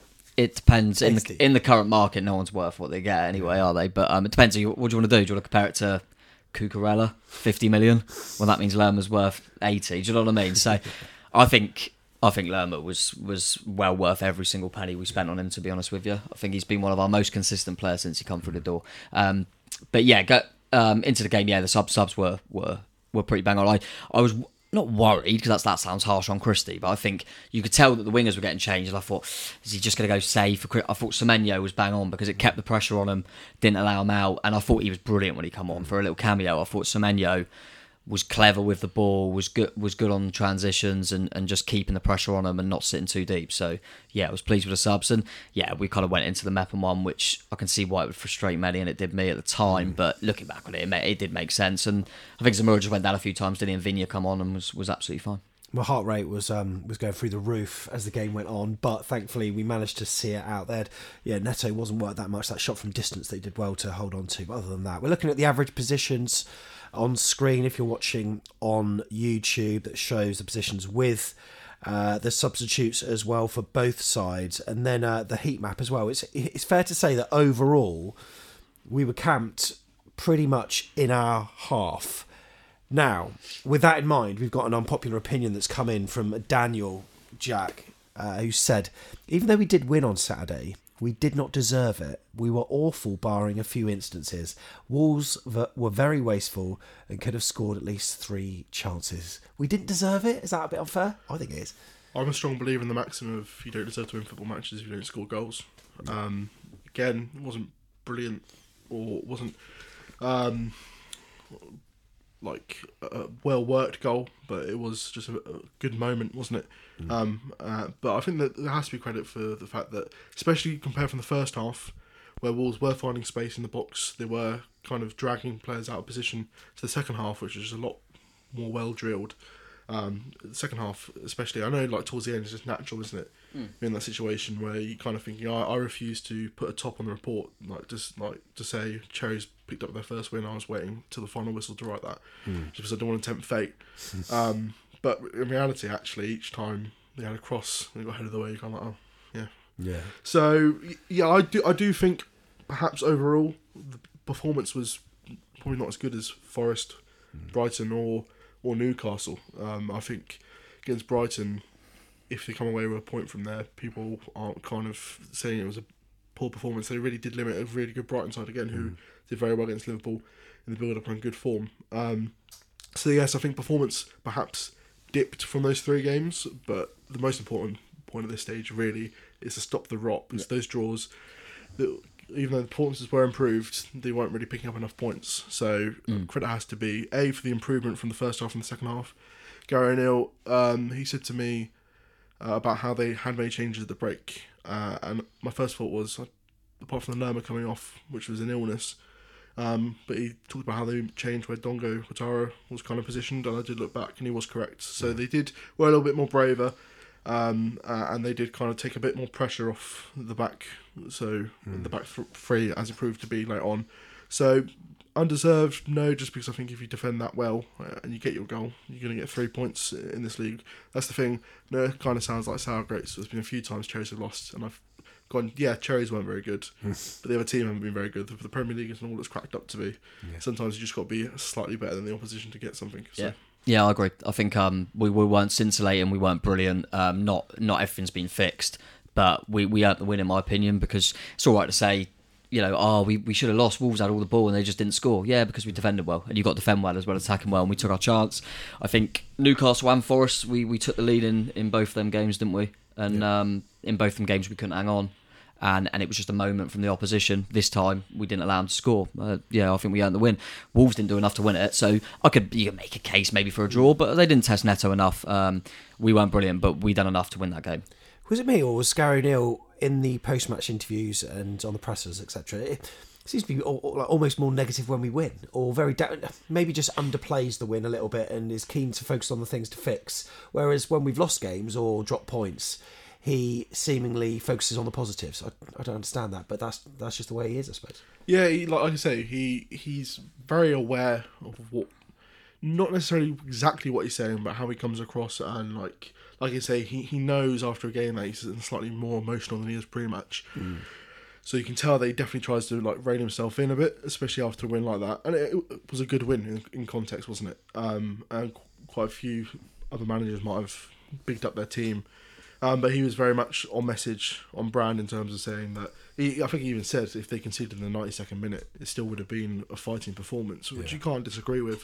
it depends. In the, in the current market, no one's worth what they get anyway, are they? But um, it depends. What do you want to do? Do you want to compare it to Cucurella, fifty million? Well, that means Lerma's worth eighty. Do you know what I mean? So, I think. I think Lerma was, was well worth every single penny we spent on him, to be honest with you. I think he's been one of our most consistent players since he come through the door. Um, but yeah, go, um, into the game, yeah, the sub subs were were, were pretty bang on. I, I was not worried, because that's, that sounds harsh on Christie, but I think you could tell that the wingers were getting changed, and I thought, is he just going to go safe? For, I thought Semenyo was bang on, because it kept the pressure on him, didn't allow him out, and I thought he was brilliant when he come on for a little cameo. I thought Semenyo was clever with the ball, was good was good on transitions, and, and just keeping the pressure on them and not sitting too deep. So, yeah, I was pleased with the subs. And, yeah, we kind of went into the Mepham one, which I can see why it would frustrate Melly, and it did me at the time. But looking back on it, it, it did make sense. And I think Zamora just went down a few times, didn't he? And Vigna come on and was, was absolutely fine. My heart rate was um, was going through the roof as the game went on, but thankfully we managed to see it out there. Yeah, Neto wasn't worth that much. That shot from distance they did well to hold on to. But other than that, we're looking at the average positions on screen if you're watching on YouTube that shows the positions with Uh, the substitutes as well for both sides, and then uh, the heat map as well. It's it's fair to say that overall we were camped pretty much in our half. Now, with that in mind, we've got an unpopular opinion that's come in from Daniel Jack, uh, who said, even though we did win on Saturday, we did not deserve it. We were awful, barring a few instances. Wolves were very wasteful and could have scored at least three chances. We didn't deserve it? Is that a bit unfair? I think it is. I'm a strong believer in the maxim of you don't deserve to win football matches if you don't score goals. Um, again, it wasn't brilliant or wasn't um, like a well-worked goal, but it was just a, a good moment, wasn't it? Mm. Um, uh, but I think that there has to be credit for the fact that, especially compared from the first half, where Wolves were finding space in the box, they were kind of dragging players out of position, to the second half, which was a lot more well-drilled. Um, the second half, especially, I know like towards the end, it's just natural, isn't it? Mm. In that situation where you kind of think, you know, I, I refuse to put a top on the report, like just like to say Cherries picked up their first win. I was waiting till the final whistle to write that, mm. just because I don't want to tempt fate. um, but in reality, actually, each time they had a cross, they got ahead of the way. You kind of like, oh, yeah, yeah. So yeah, I do, I do think perhaps overall the performance was probably not as good as Forest, mm. Brighton, or or Newcastle. Um, I think against Brighton, if they come away with a point from there, people aren't kind of saying it was a poor performance. They really did limit a really good Brighton side again, who mm. did very well against Liverpool in the build-up and good form. Um, so yes, I think performance perhaps dipped from those three games, but the most important point at this stage really is to stop the rot, because yeah. those draws, that, even though the performances were improved, they weren't really picking up enough points. So mm. credit has to be A, for the improvement from the first half and the second half. Gary O'Neill, um, he said to me uh, about how they had made changes at the break, uh, and my first thought was, uh, apart from the Lerma coming off, which was an illness, um, but he talked about how they changed where Dongo Watara was kind of positioned, and I did look back and he was correct. So they did were a little bit more braver, um, uh, and they did kind of take a bit more pressure off the back, so mm. the back three as it proved to be later on. So undeserved, no, just because I think if you defend that well uh, and you get your goal, you're going to get three points in this league. That's the thing. No, it kind of sounds like sour grapes. There's been a few times Cherries have lost, and I've gone, yeah, Cherries weren't very good, but the other team haven't been very good. The, the Premier League isn't all it's cracked up to be. Yeah. Sometimes you just got to be slightly better than the opposition to get something. So. Yeah. Yeah, I agree. I think um, we, we weren't scintillating, we weren't brilliant. Um, not not everything's been fixed, but we, we earned the win, in my opinion, because it's all right to say, you know, oh, we, we should have lost. Wolves had all the ball and they just didn't score. Yeah, because we defended well, and you got to defend well as well as attacking well, and we took our chance. I think Newcastle and Forest, we, we took the lead in, in both of them games, didn't we? And yeah. um, in both of them games, we couldn't hang on. And and it was just a moment from the opposition. This time, we didn't allow them to score. Uh, yeah, I think we earned the win. Wolves didn't do enough to win it, so I could you could make a case maybe for a draw, but they didn't test Neto enough. Um, we weren't brilliant, but we done enough to win that game. Was it me, or was Gary O'Neill in the post-match interviews and on the pressers, et cetera? It seems to be almost more negative when we win, or very down, maybe just underplays the win a little bit and is keen to focus on the things to fix. Whereas when we've lost games or dropped points, he seemingly focuses on the positives. I, I don't understand that, but that's that's just the way he is, I suppose. Yeah, he, like I say, he he's very aware of what, not necessarily exactly what he's saying, but how he comes across, and like like I say, he, he knows after a game that he's slightly more emotional than he is pre-match. Mm. So you can tell that he definitely tries to like rein himself in a bit, especially after a win like that. And it, it was a good win in, in context, wasn't it? Um, and quite a few other managers might have bigged up their team. Um, but he was very much on message, on brand, in terms of saying that, he, I think he even said if they conceded in the ninety-second minute, it still would have been a fighting performance, which yeah. you can't disagree with.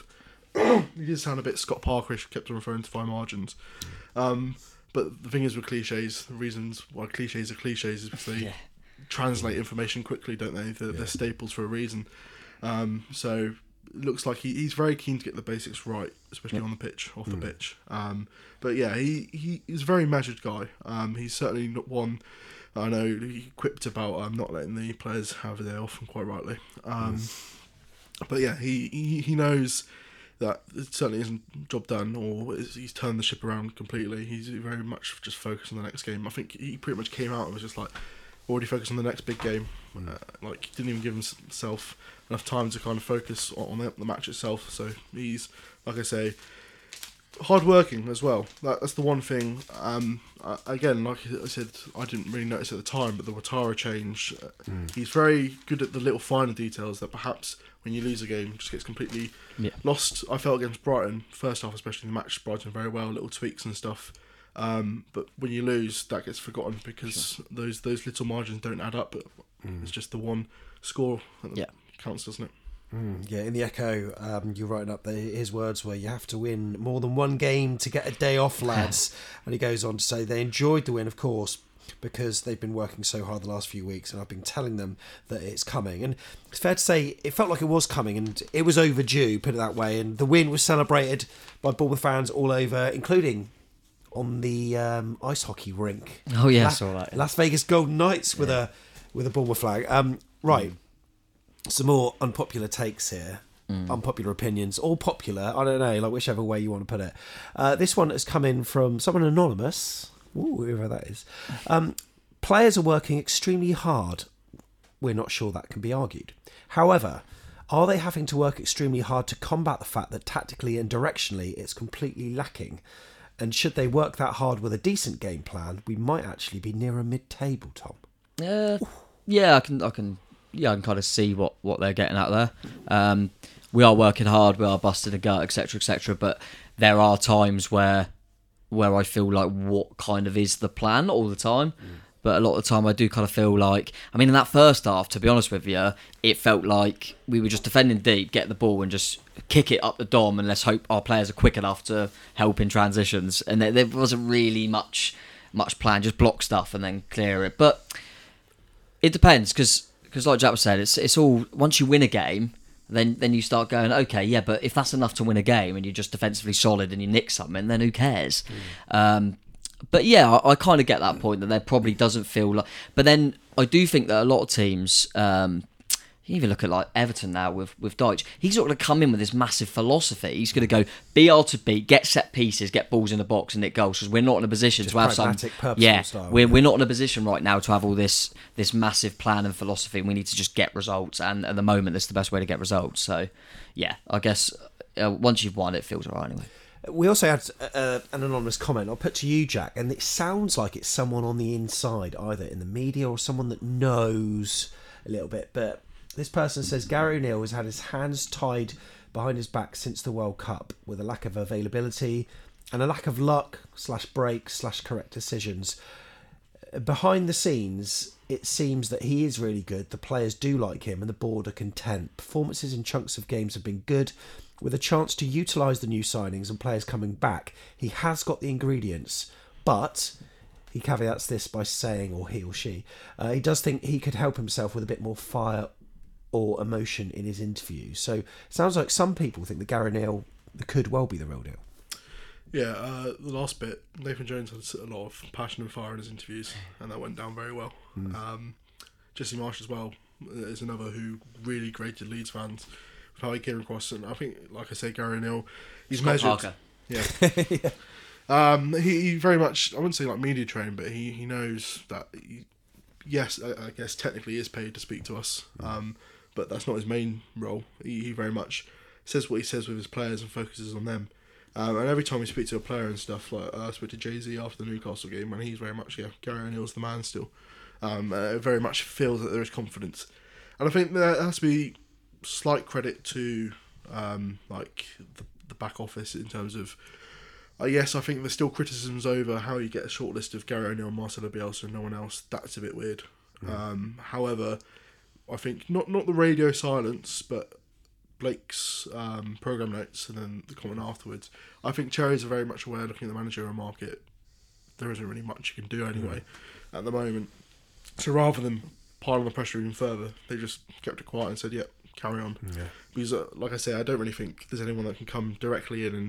He did sound a bit Scott Parkerish, kept on referring to fine margins. Um, but the thing is with cliches, the reasons why cliches are cliches is because they yeah. translate information quickly, don't they? They're, yeah. they're staples for a reason. Um, so it looks like he, he's very keen to get the basics right, especially yep. on the pitch, off the mm. pitch. Um, but yeah, he, he he's a very measured guy. Um, he's certainly not one, I know he quipped about um, not letting the players have a day off, and quite rightly. Um, mm. But yeah, he, he, he knows that it certainly isn't job done, or he's turned the ship around completely. He's very much just focused on the next game. I think he pretty much came out and was just like, already focused on the next big game. Mm. Uh, like, he didn't even give himself enough time to kind of focus on the, the match itself. So he's, like I say, hard working as well. That, that's the one thing. Um, uh, again, like I said, I didn't really notice at the time, but the Ouattara change, uh, mm. he's very good at the little finer details that perhaps when you lose a game just gets completely yeah. lost. I felt against Brighton, first half especially, the match Brighton very well, little tweaks and stuff. Um, but when you lose, that gets forgotten because sure. those those little margins don't add up. Mm. It's just the one score that yeah. counts, doesn't it? Mm, yeah, in the Echo, um, you're writing up the, his words were, you have to win more than one game to get a day off, lads. And he goes on to say they enjoyed the win, of course, because they've been working so hard the last few weeks, and I've been telling them that it's coming. And it's fair to say it felt like it was coming, and it was overdue, put it that way. And the win was celebrated by Bournemouth fans all over, including on the um, ice hockey rink. Oh yeah, La- I saw that. Yeah. Las Vegas Golden Knights with yeah. a with a Bournemouth flag. Um, right. Mm. Some more unpopular takes here, mm. unpopular opinions, all popular, I don't know, like whichever way you want to put it. Uh, this one has come in from someone anonymous, ooh, whoever that is. Um, players are working extremely hard. We're not sure that can be argued. However, are they having to work extremely hard to combat the fact that tactically and directionally it's completely lacking? And should they work that hard with a decent game plan, we might actually be nearer mid-table, Tom. Uh, yeah, I can... I can... Yeah, I can kind of see what, what they're getting at there. Um, we are working hard, we are busting a gut, et cetera, et cetera. But there are times where where I feel like what kind of is the plan all the time. Mm. But a lot of the time I do kind of feel like... I mean, in that first half, to be honest with you, it felt like we were just defending deep, get the ball and just kick it up the dom and let's hope our players are quick enough to help in transitions. And there, there wasn't really much much plan, just block stuff and then clear it. But it depends, because... Because like Jack was saying, it's it's all, once you win a game, then then you start going, okay, yeah, but if that's enough to win a game and you're just defensively solid and you nick something, then who cares? Mm. Um, but yeah, I, I kind of get that point that there probably doesn't feel like... But then I do think that a lot of teams... Um, you even look at like Everton now with, with Dyche. He's not going to come in with this massive philosophy. He's going to go be able to beat, get set pieces, get balls in the box and nick goals, because we're not in a position just to have some... Yeah, style, we're, yeah. we're not in a position right now to have all this this massive plan and philosophy. We need to just get results, and at the moment that's the best way to get results. So yeah, I guess uh, once you've won, it feels all right anyway. We also had uh, an anonymous comment I'll put to you, Jack, and it sounds like it's someone on the inside, either in the media or someone that knows a little bit, but... This person says Gary O'Neill has had his hands tied behind his back since the World Cup, with a lack of availability and a lack of luck slash break slash correct decisions. Behind the scenes, it seems that he is really good. The players do like him and the board are content. Performances in chunks of games have been good. With a chance to utilise the new signings and players coming back, he has got the ingredients, but... He caveats this by saying, or he or she, uh, he does think he could help himself with a bit more fire or emotion in his interviews. So it sounds like some people think that Gary O'Neill could well be the real deal. Yeah, uh, the last bit, Nathan Jones had a lot of passion and fire in his interviews, and that went down very well. Mm. Um, Jesse Marsh as well is another who really grated Leeds fans with how he came across. And I think, like I say, Gary O'Neill, he's Scott measured. Parker. Yeah. yeah. Um, he, he very much, I wouldn't say like media trained, but he, he knows that, he, yes, I, I guess technically he is paid to speak to us, um, but that's not his main role. He, he very much says what he says with his players and focuses on them. Um, and every time we speak to a player and stuff, like uh, I spoke to Jay-Z after the Newcastle game, and he's very much, yeah, Gary O'Neill's the man still. Um, uh, very much feels that there is confidence. And I think there has to be slight credit to um, like the, the back office in terms of, Uh, yes, I think there's still criticisms over how you get a short list of Gary O'Neill, Marcelo Bielsa and no one else. That's a bit weird. Mm. Um, however, I think not not the radio silence, but Blake's um, programme notes and then the comment afterwards. I think Cherries are very much aware, looking at the managerial market, there isn't really much you can do anyway mm. at the moment. So rather than pile on the pressure even further, they just kept it quiet and said, yep, yeah, carry on. Yeah. Because, uh, like I say, I don't really think there's anyone that can come directly in and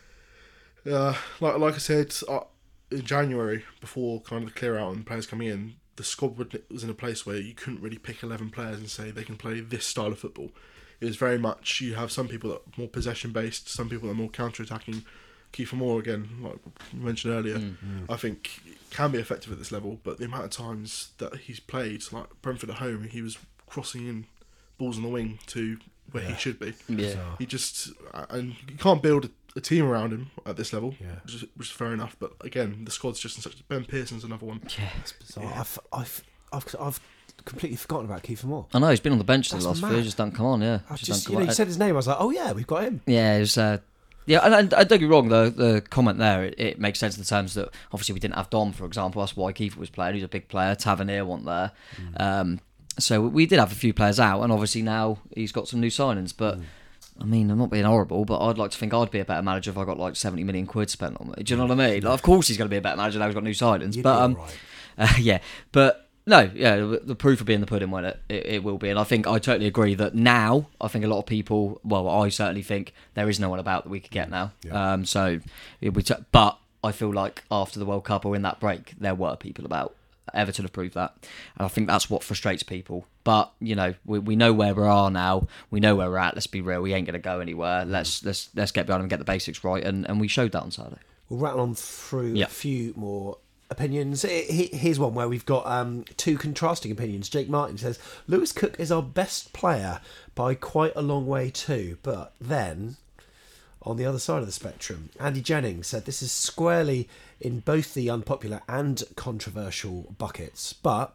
Uh, like like I said, uh, in January, before kind of the clear out and players coming in, the squad was in a place where you couldn't really pick eleven players and say they can play this style of football. It was very much, you have some people that are more possession based, some people that are more counter attacking. Kiefer Moore, again, like you mentioned earlier, mm-hmm. I think can be effective at this level, but the amount of times that he's played, like Brentford at home, he was crossing in balls on the wing to where yeah. he should be. Yeah. He just, and you can't build a, a team around him at this level, Yeah. which, is, which is fair enough. But again, the squad's just in such. Ben Pearson's another one. Yeah, It's bizarre. I've, I've, I've, I've completely forgotten about Kiefer Moore. I know he's been on the bench That's the last mad. few years. Just don't come on. Yeah, I Just just, don't you know, come you on. said his name. I was like, oh yeah, we've got him. Yeah, it was. Uh, yeah, and, and, and don't get me wrong. The the comment there it, it makes sense in terms that obviously we didn't have Dom, for example. That's why Kiefer was playing. He's a big player. Tavernier wasn't there. Mm. Um, so we did have a few players out, and obviously now he's got some new signings. But mm. I mean, I'm not being horrible, but I'd like to think I'd be a better manager if I got like seventy million quid spent on me. Do you know what I mean? Like, of course he's going to be a better manager now he's got new signings. You'd but be um, all right. uh, yeah, but. No, yeah, the, the proof will be in the pudding when it, it, it will be. And I think I totally agree that now, I think a lot of people, well, I certainly think there is no one about that we could get now. Yeah. Um, so, it would, but I feel like after the World Cup or in that break, there were people about. Everton have proved that. And I think that's what frustrates people. But, you know, we, we know where we are now. We know where we're at. Let's be real. We ain't going to go anywhere. Let's let's let's get behind and get the basics right. And, and we showed that on Saturday. We'll rattle on through Yep. a few more opinions. Here's one where we've got um, two contrasting opinions. Jake Martin says, Lewis Cook is our best player by quite a long way too. But then, on the other side of the spectrum, Andy Jennings said this is squarely in both the unpopular and controversial buckets. But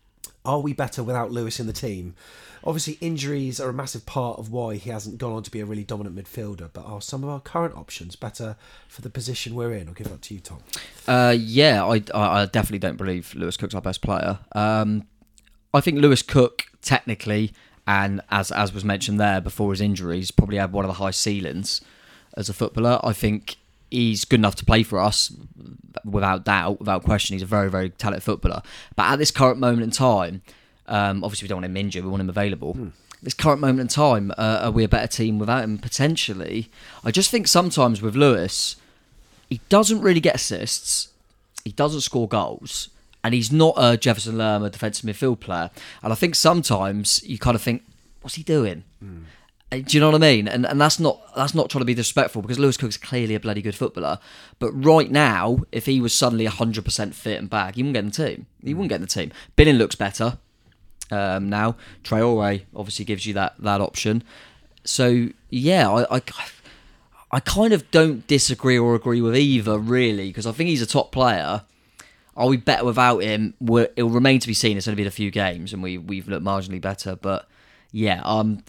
are we better without Lewis in the team? Obviously, injuries are a massive part of why he hasn't gone on to be a really dominant midfielder. But are some of our current options better for the position we're in? I'll give that to you, Tom. Uh, yeah, I, I definitely don't believe Lewis Cook's our best player. Um, I think Lewis Cook, technically, and as as was mentioned there before his injuries, probably had one of the high ceilings as a footballer. I think he's good enough to play for us, without doubt, without question. He's a very, very talented footballer. But at this current moment in time, um, obviously we don't want him injured, we want him available. Hmm. This current moment in time, uh, are we a better team without him? Potentially. I just think sometimes with Lewis, he doesn't really get assists, he doesn't score goals, and he's not a Jefferson Lerma defensive midfield player. And I think sometimes you kind of think, what's he doing? Mm. Do you know what I mean? And and that's not that's not trying to be disrespectful, because Lewis Cook's clearly a bloody good footballer. But right now, if he was suddenly one hundred percent fit and back, he wouldn't get in the team. He wouldn't get in the team. Billing looks better um, now. Traore obviously gives you that, that option. So, yeah, I, I, I kind of don't disagree or agree with either, really, because I think he's a top player. Are we better without him? We're, it'll remain to be seen. It's only been a few games, and we, we've looked marginally better. But, yeah, um...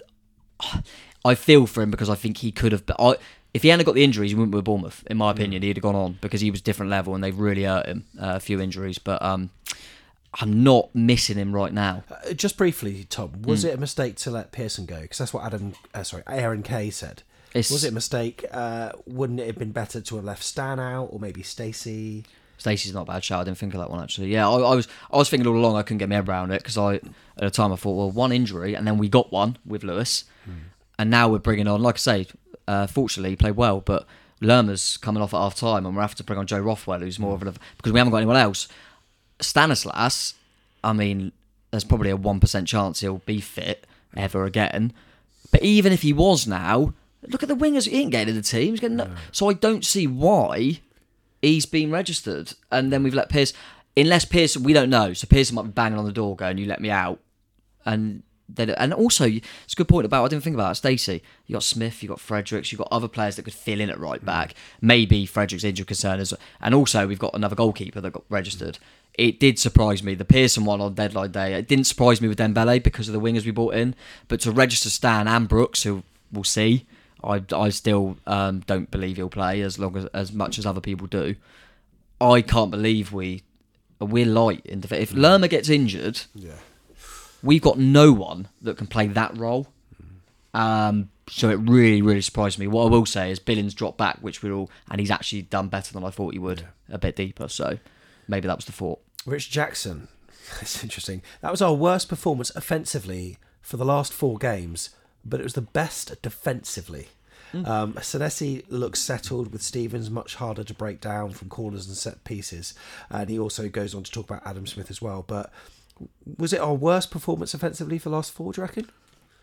I feel for him because I think he could have. I, if he hadn't got the injuries, he wouldn't be with Bournemouth. In my opinion, he'd have gone on because he was different level and they've really hurt him. Uh, a few injuries, but um, I'm not missing him right now. Uh, just briefly, Tom, was Mm. it a mistake to let Pearson go? Because that's what Adam, uh, sorry, Aaron Kay said. It's, was it a mistake? Uh, wouldn't it have been better to have left Stan out or maybe Stacey? Stacey's not a bad shout. I didn't think of that one actually. Yeah, I, I was I was thinking all along I couldn't get my head around it because I at the time I thought, well, one injury and then we got one with Lewis. Mm. And now we're bringing on, like I say, uh, fortunately he played well, but Lerma's coming off at half time and we're having to bring on Joe Rothwell, who's more of a, because we haven't got anyone else. Stanislas, I mean, there's probably a one percent chance he'll be fit ever again. But even if he was now, look at the wingers, he ain't getting in the team. He's getting no, so I don't see why he's been registered. And then we've let Pearce, unless Pearson, we don't know, so Pearson might be banging on the door going, you let me out. And They, and also, it's a good point about, I didn't think about it, Stacey. You got Smith, you got Fredericks, you got other players that could fill in at right back. Maybe Fredericks' injury concern is, and also we've got another goalkeeper that got registered. It did surprise me, the Pearson one on deadline day. It didn't surprise me with Dembele because of the wingers we brought in, but to register Stan and Brooks, who we'll see, I, I still um, don't believe he'll play as long as as much as other people do. I can't believe we we're light in defence. If Lerma gets injured. Yeah. We've got no one that can play that role. Um, so it really, really surprised me. What I will say is Billings dropped back, which we're all, and he's actually done better than I thought he would, yeah. a bit deeper. So maybe that was the thought. Rich Jackson, that's interesting. That was our worst performance offensively for the last four games, but it was the best defensively. Mm. Um, Senesi looks settled with Stevens, much harder to break down from corners and set pieces. And he also goes on to talk about Adam Smith as well. But was it our worst performance offensively for the last four, do you reckon?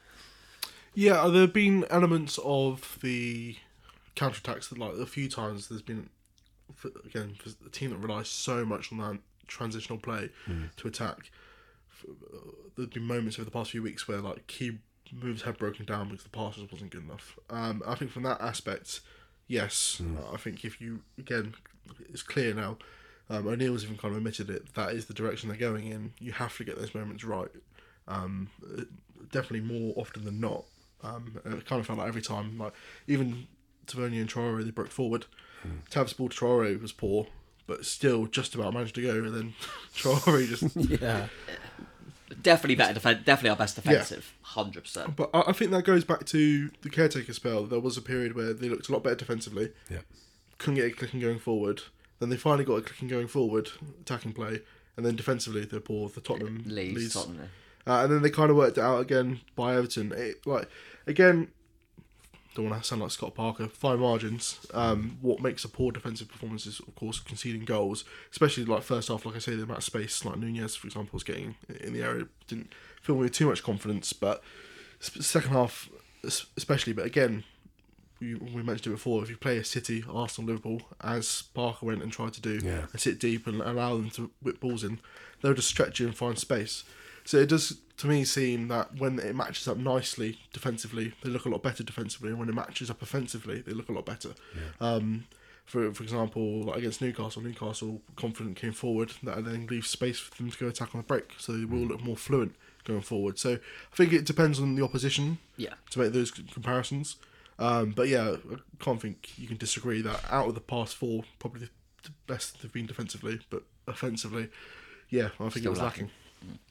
Yeah, there have been elements of the counter-attacks that, like, a few times there's been, for, again, for a team that relies so much on that transitional play mm. to attack. There's been moments over the past few weeks where, like, key moves have broken down because the passes wasn't good enough. Um, I think from that aspect, yes. Mm. I think if you, again, it's clear now, um, O'Neill's even kind of admitted it, that is the direction they're going in. You have to get those moments right. Um, definitely more often than not. Um, and it kind of felt like every time, like even Tavernier and Traore, they broke forward. Mm. Tav's ball to Traore was poor, but still just about managed to go, and then Traore just... yeah. Definitely better defense. Definitely our best defensive, hundred yeah. percent. But I think that goes back to the caretaker spell. There was a period where they looked a lot better defensively. Yeah, couldn't get a clicking going forward. Then they finally got a clicking going forward, attacking play, and then defensively they're poor. The Tottenham Leeds, Leeds. Tottenham. Uh, and then they kind of worked it out again by Everton. It, like again, don't want to sound like Scott Parker. Fine margins. Um, what makes a poor defensive performance is, of course, conceding goals. Especially like first half, like I say, the amount of space like Nunez, for example, was getting in the area didn't fill me with too much confidence. But second half, especially. But again, we, we mentioned it before. If you play a City, Arsenal, Liverpool, as Parker went and tried to do, yeah. and sit deep and allow them to whip balls in, they'll just stretch you and find space. So it does, to me, seem that when it matches up nicely defensively, they look a lot better defensively, and when it matches up offensively, they look a lot better. Yeah. Um, for for example, like against Newcastle, Newcastle confident came forward, that then leaves space for them to go attack on the break, so they will look more fluent going forward. So I think it depends on the opposition yeah. to make those comparisons. Um, but yeah, I can't think you can disagree that out of the past four, probably the best they've been defensively, but offensively, yeah, I think Still it was lacking. lacking. Mm.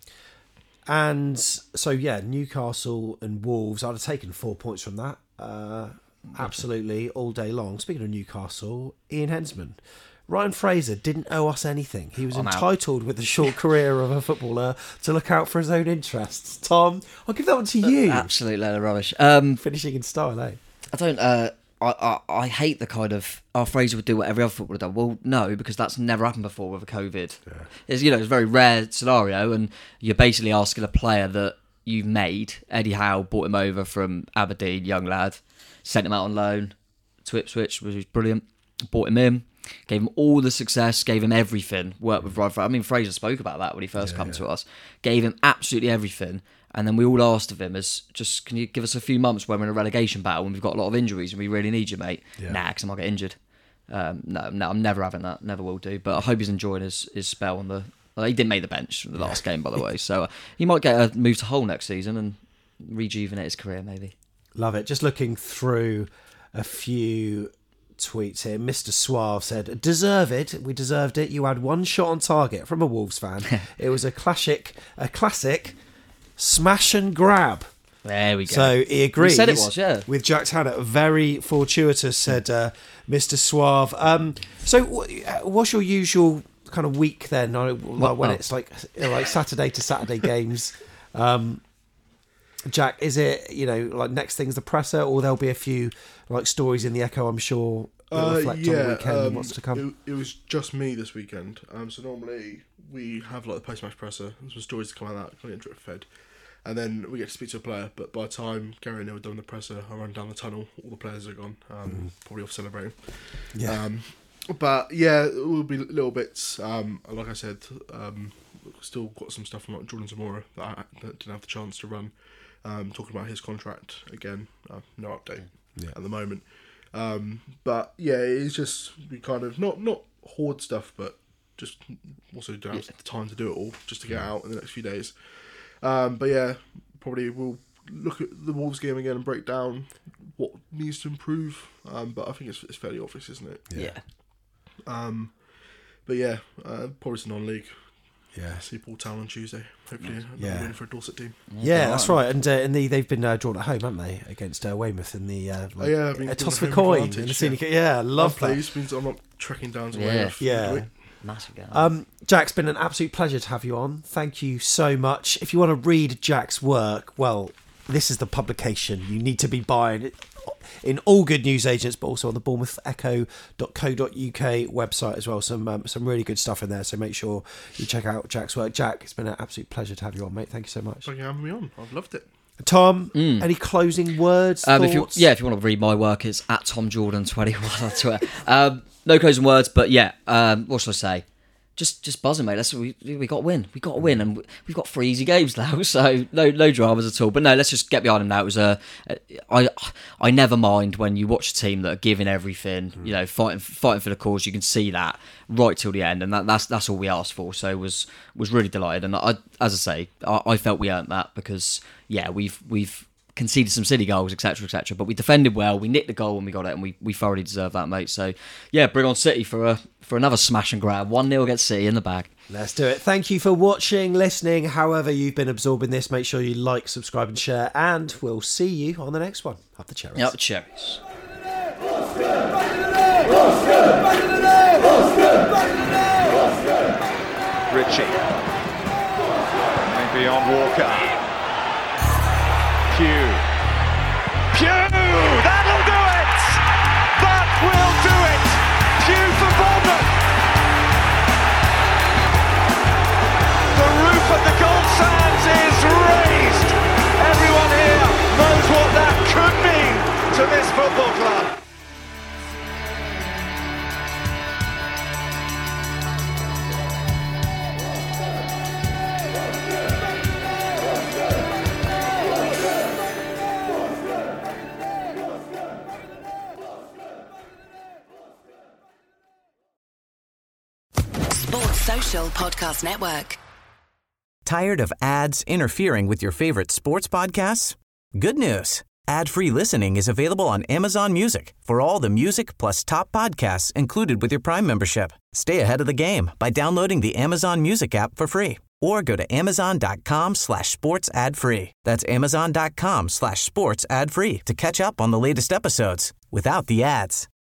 And so, yeah, Newcastle and Wolves, I'd have taken four points from that. Uh, absolutely, all day long. Speaking of Newcastle, Ian Hensman. Ryan Fraser didn't owe us anything. He was I'm entitled, out. with the short career of a footballer, to look out for his own interests. Tom, I'll give that one to you. Absolute load of rubbish. Um, Finishing in style, eh? I don't... Uh, I, I I hate the kind of, oh, Fraser would do what every other footballer done. Well, no, because that's never happened before with a COVID. Yeah. It's, you know, it's a very rare scenario, and you're basically asking a player that you've made. Eddie Howe brought him over from Aberdeen, young lad, sent him out on loan to Ipswich, which was brilliant. Brought him in, gave him all the success, gave him everything. Worked with Rod. I mean, Fraser spoke about that when he first yeah, came yeah. to us. Gave him absolutely everything. And then we all asked of him as, just, can you give us a few months when we're in a relegation battle and we've got a lot of injuries and we really need you, mate? Yeah. Nah, because I might get injured. Um, no, no, I'm never having that. Never will do. But I hope he's enjoying his, his spell on the... Well, he didn't make the bench for the last game, by the way. So uh, he might get a move to Hull next season and rejuvenate his career, maybe. Love it. Just looking through a few tweets here. Mister Suave said, deserved. We deserved it. You had one shot on target from a Wolves fan. It was a classic... A classic... Smash and grab. There we go. So he agrees. He said it was, yeah. With Jack Tanner, very fortuitous, said uh, Mister Suave. Um, so, what's your usual kind of week then? Like when well, it's like like Saturday to Saturday games. Um, Jack, is it, you know, like next thing's the presser, or there'll be a few like stories in the Echo? I'm sure that uh, reflect yeah, on the weekend um, and what's to come. It, it was just me this weekend. Um, so normally we have like the post-match presser, and some stories to come out of that, kind of drip fed. And then we get to speak to a player, but by the time Gary and I were done the presser, I run down the tunnel, all the players are gone, um, mm. probably off celebrating. Yeah. Um, but yeah, it will be little bits. Um, like I said, um, still got some stuff from like Jordan Zamora that I that didn't have the chance to run. Um, talking about his contract again, uh, no update yeah. at the moment. Um, but yeah, it's just we kind of not not hoard stuff, but just also don't have yeah. the time to do it all, just to get yeah. out in the next few days. Um, but yeah, probably we'll look at the Wolves game again and break down what needs to improve. Um, but I think it's, it's fairly obvious, isn't it? Yeah. Um, but yeah, uh, probably it's non-league. Yeah. See Paul Town on Tuesday. Hopefully, yeah. win for a Dorset team. Yeah, that's right. And uh, and the, they've been uh, drawn at home, haven't they, against uh, Weymouth in the uh, like, oh, yeah, I mean, a toss of a coin in the senior. Yeah, yeah love that. Please means I'm not trekking down to yeah. Weymouth. Yeah. Massive game. Um, Jack, it's been an absolute pleasure to have you on. Thank you so much. If you want to read Jack's work, well, this is the publication you need to be buying it in all good news agents, but also on the bournemouth echo dot co dot uk website as well. Some um, some really good stuff in there, so make sure you check out Jack's work. Jack, it's been an absolute pleasure to have you on, mate. Thank you so much. Thank you for having me on. I've loved it. Tom, mm. any closing words, um, thoughts? If you, yeah, if you want to read my work, it's at Tom Jordan twenty-one on Twitter. Um, no closing words, but yeah, um, what should I say? just just buzzing, mate. Let's we we got to win. We got to win, and we've got three easy games now, so no no dramas at all. But no, let's just get behind them now. It was a, I I never mind when you watch a team that are giving everything, you know, fighting fighting for the cause. You can see that right till the end, and that, that's that's all we asked for. So was was really delighted, and I, as I say, I, I felt we earned that because yeah, we've we've. conceded some silly goals, et cetera, et cetera. But we defended well. We nicked the goal when we got it, and we, we thoroughly deserve that, mate. So, yeah, bring on City for a for another smash and grab. one nil against City in the bag. Let's do it. Thank you for watching, listening, however you've been absorbing this. Make sure you like, subscribe, and share, and we'll see you on the next one. Up the cherries. Up the cherries. Ritchie. Maybe on Walker. Pew. Pew! That'll do it! That will do it! Pew for Bournemouth! The roof of the Gold Sands is raised! Everyone here knows what that could mean to this football club. Social Podcast Network. Tired of ads interfering with your favorite sports podcasts? Good news. Ad-free listening is available on Amazon Music for all the music plus top podcasts included with your Prime membership. Stay ahead of the game by downloading the Amazon Music app for free or go to amazon.com slash sports ad free. That's amazon.com slash sports ad free to catch up on the latest episodes without the ads.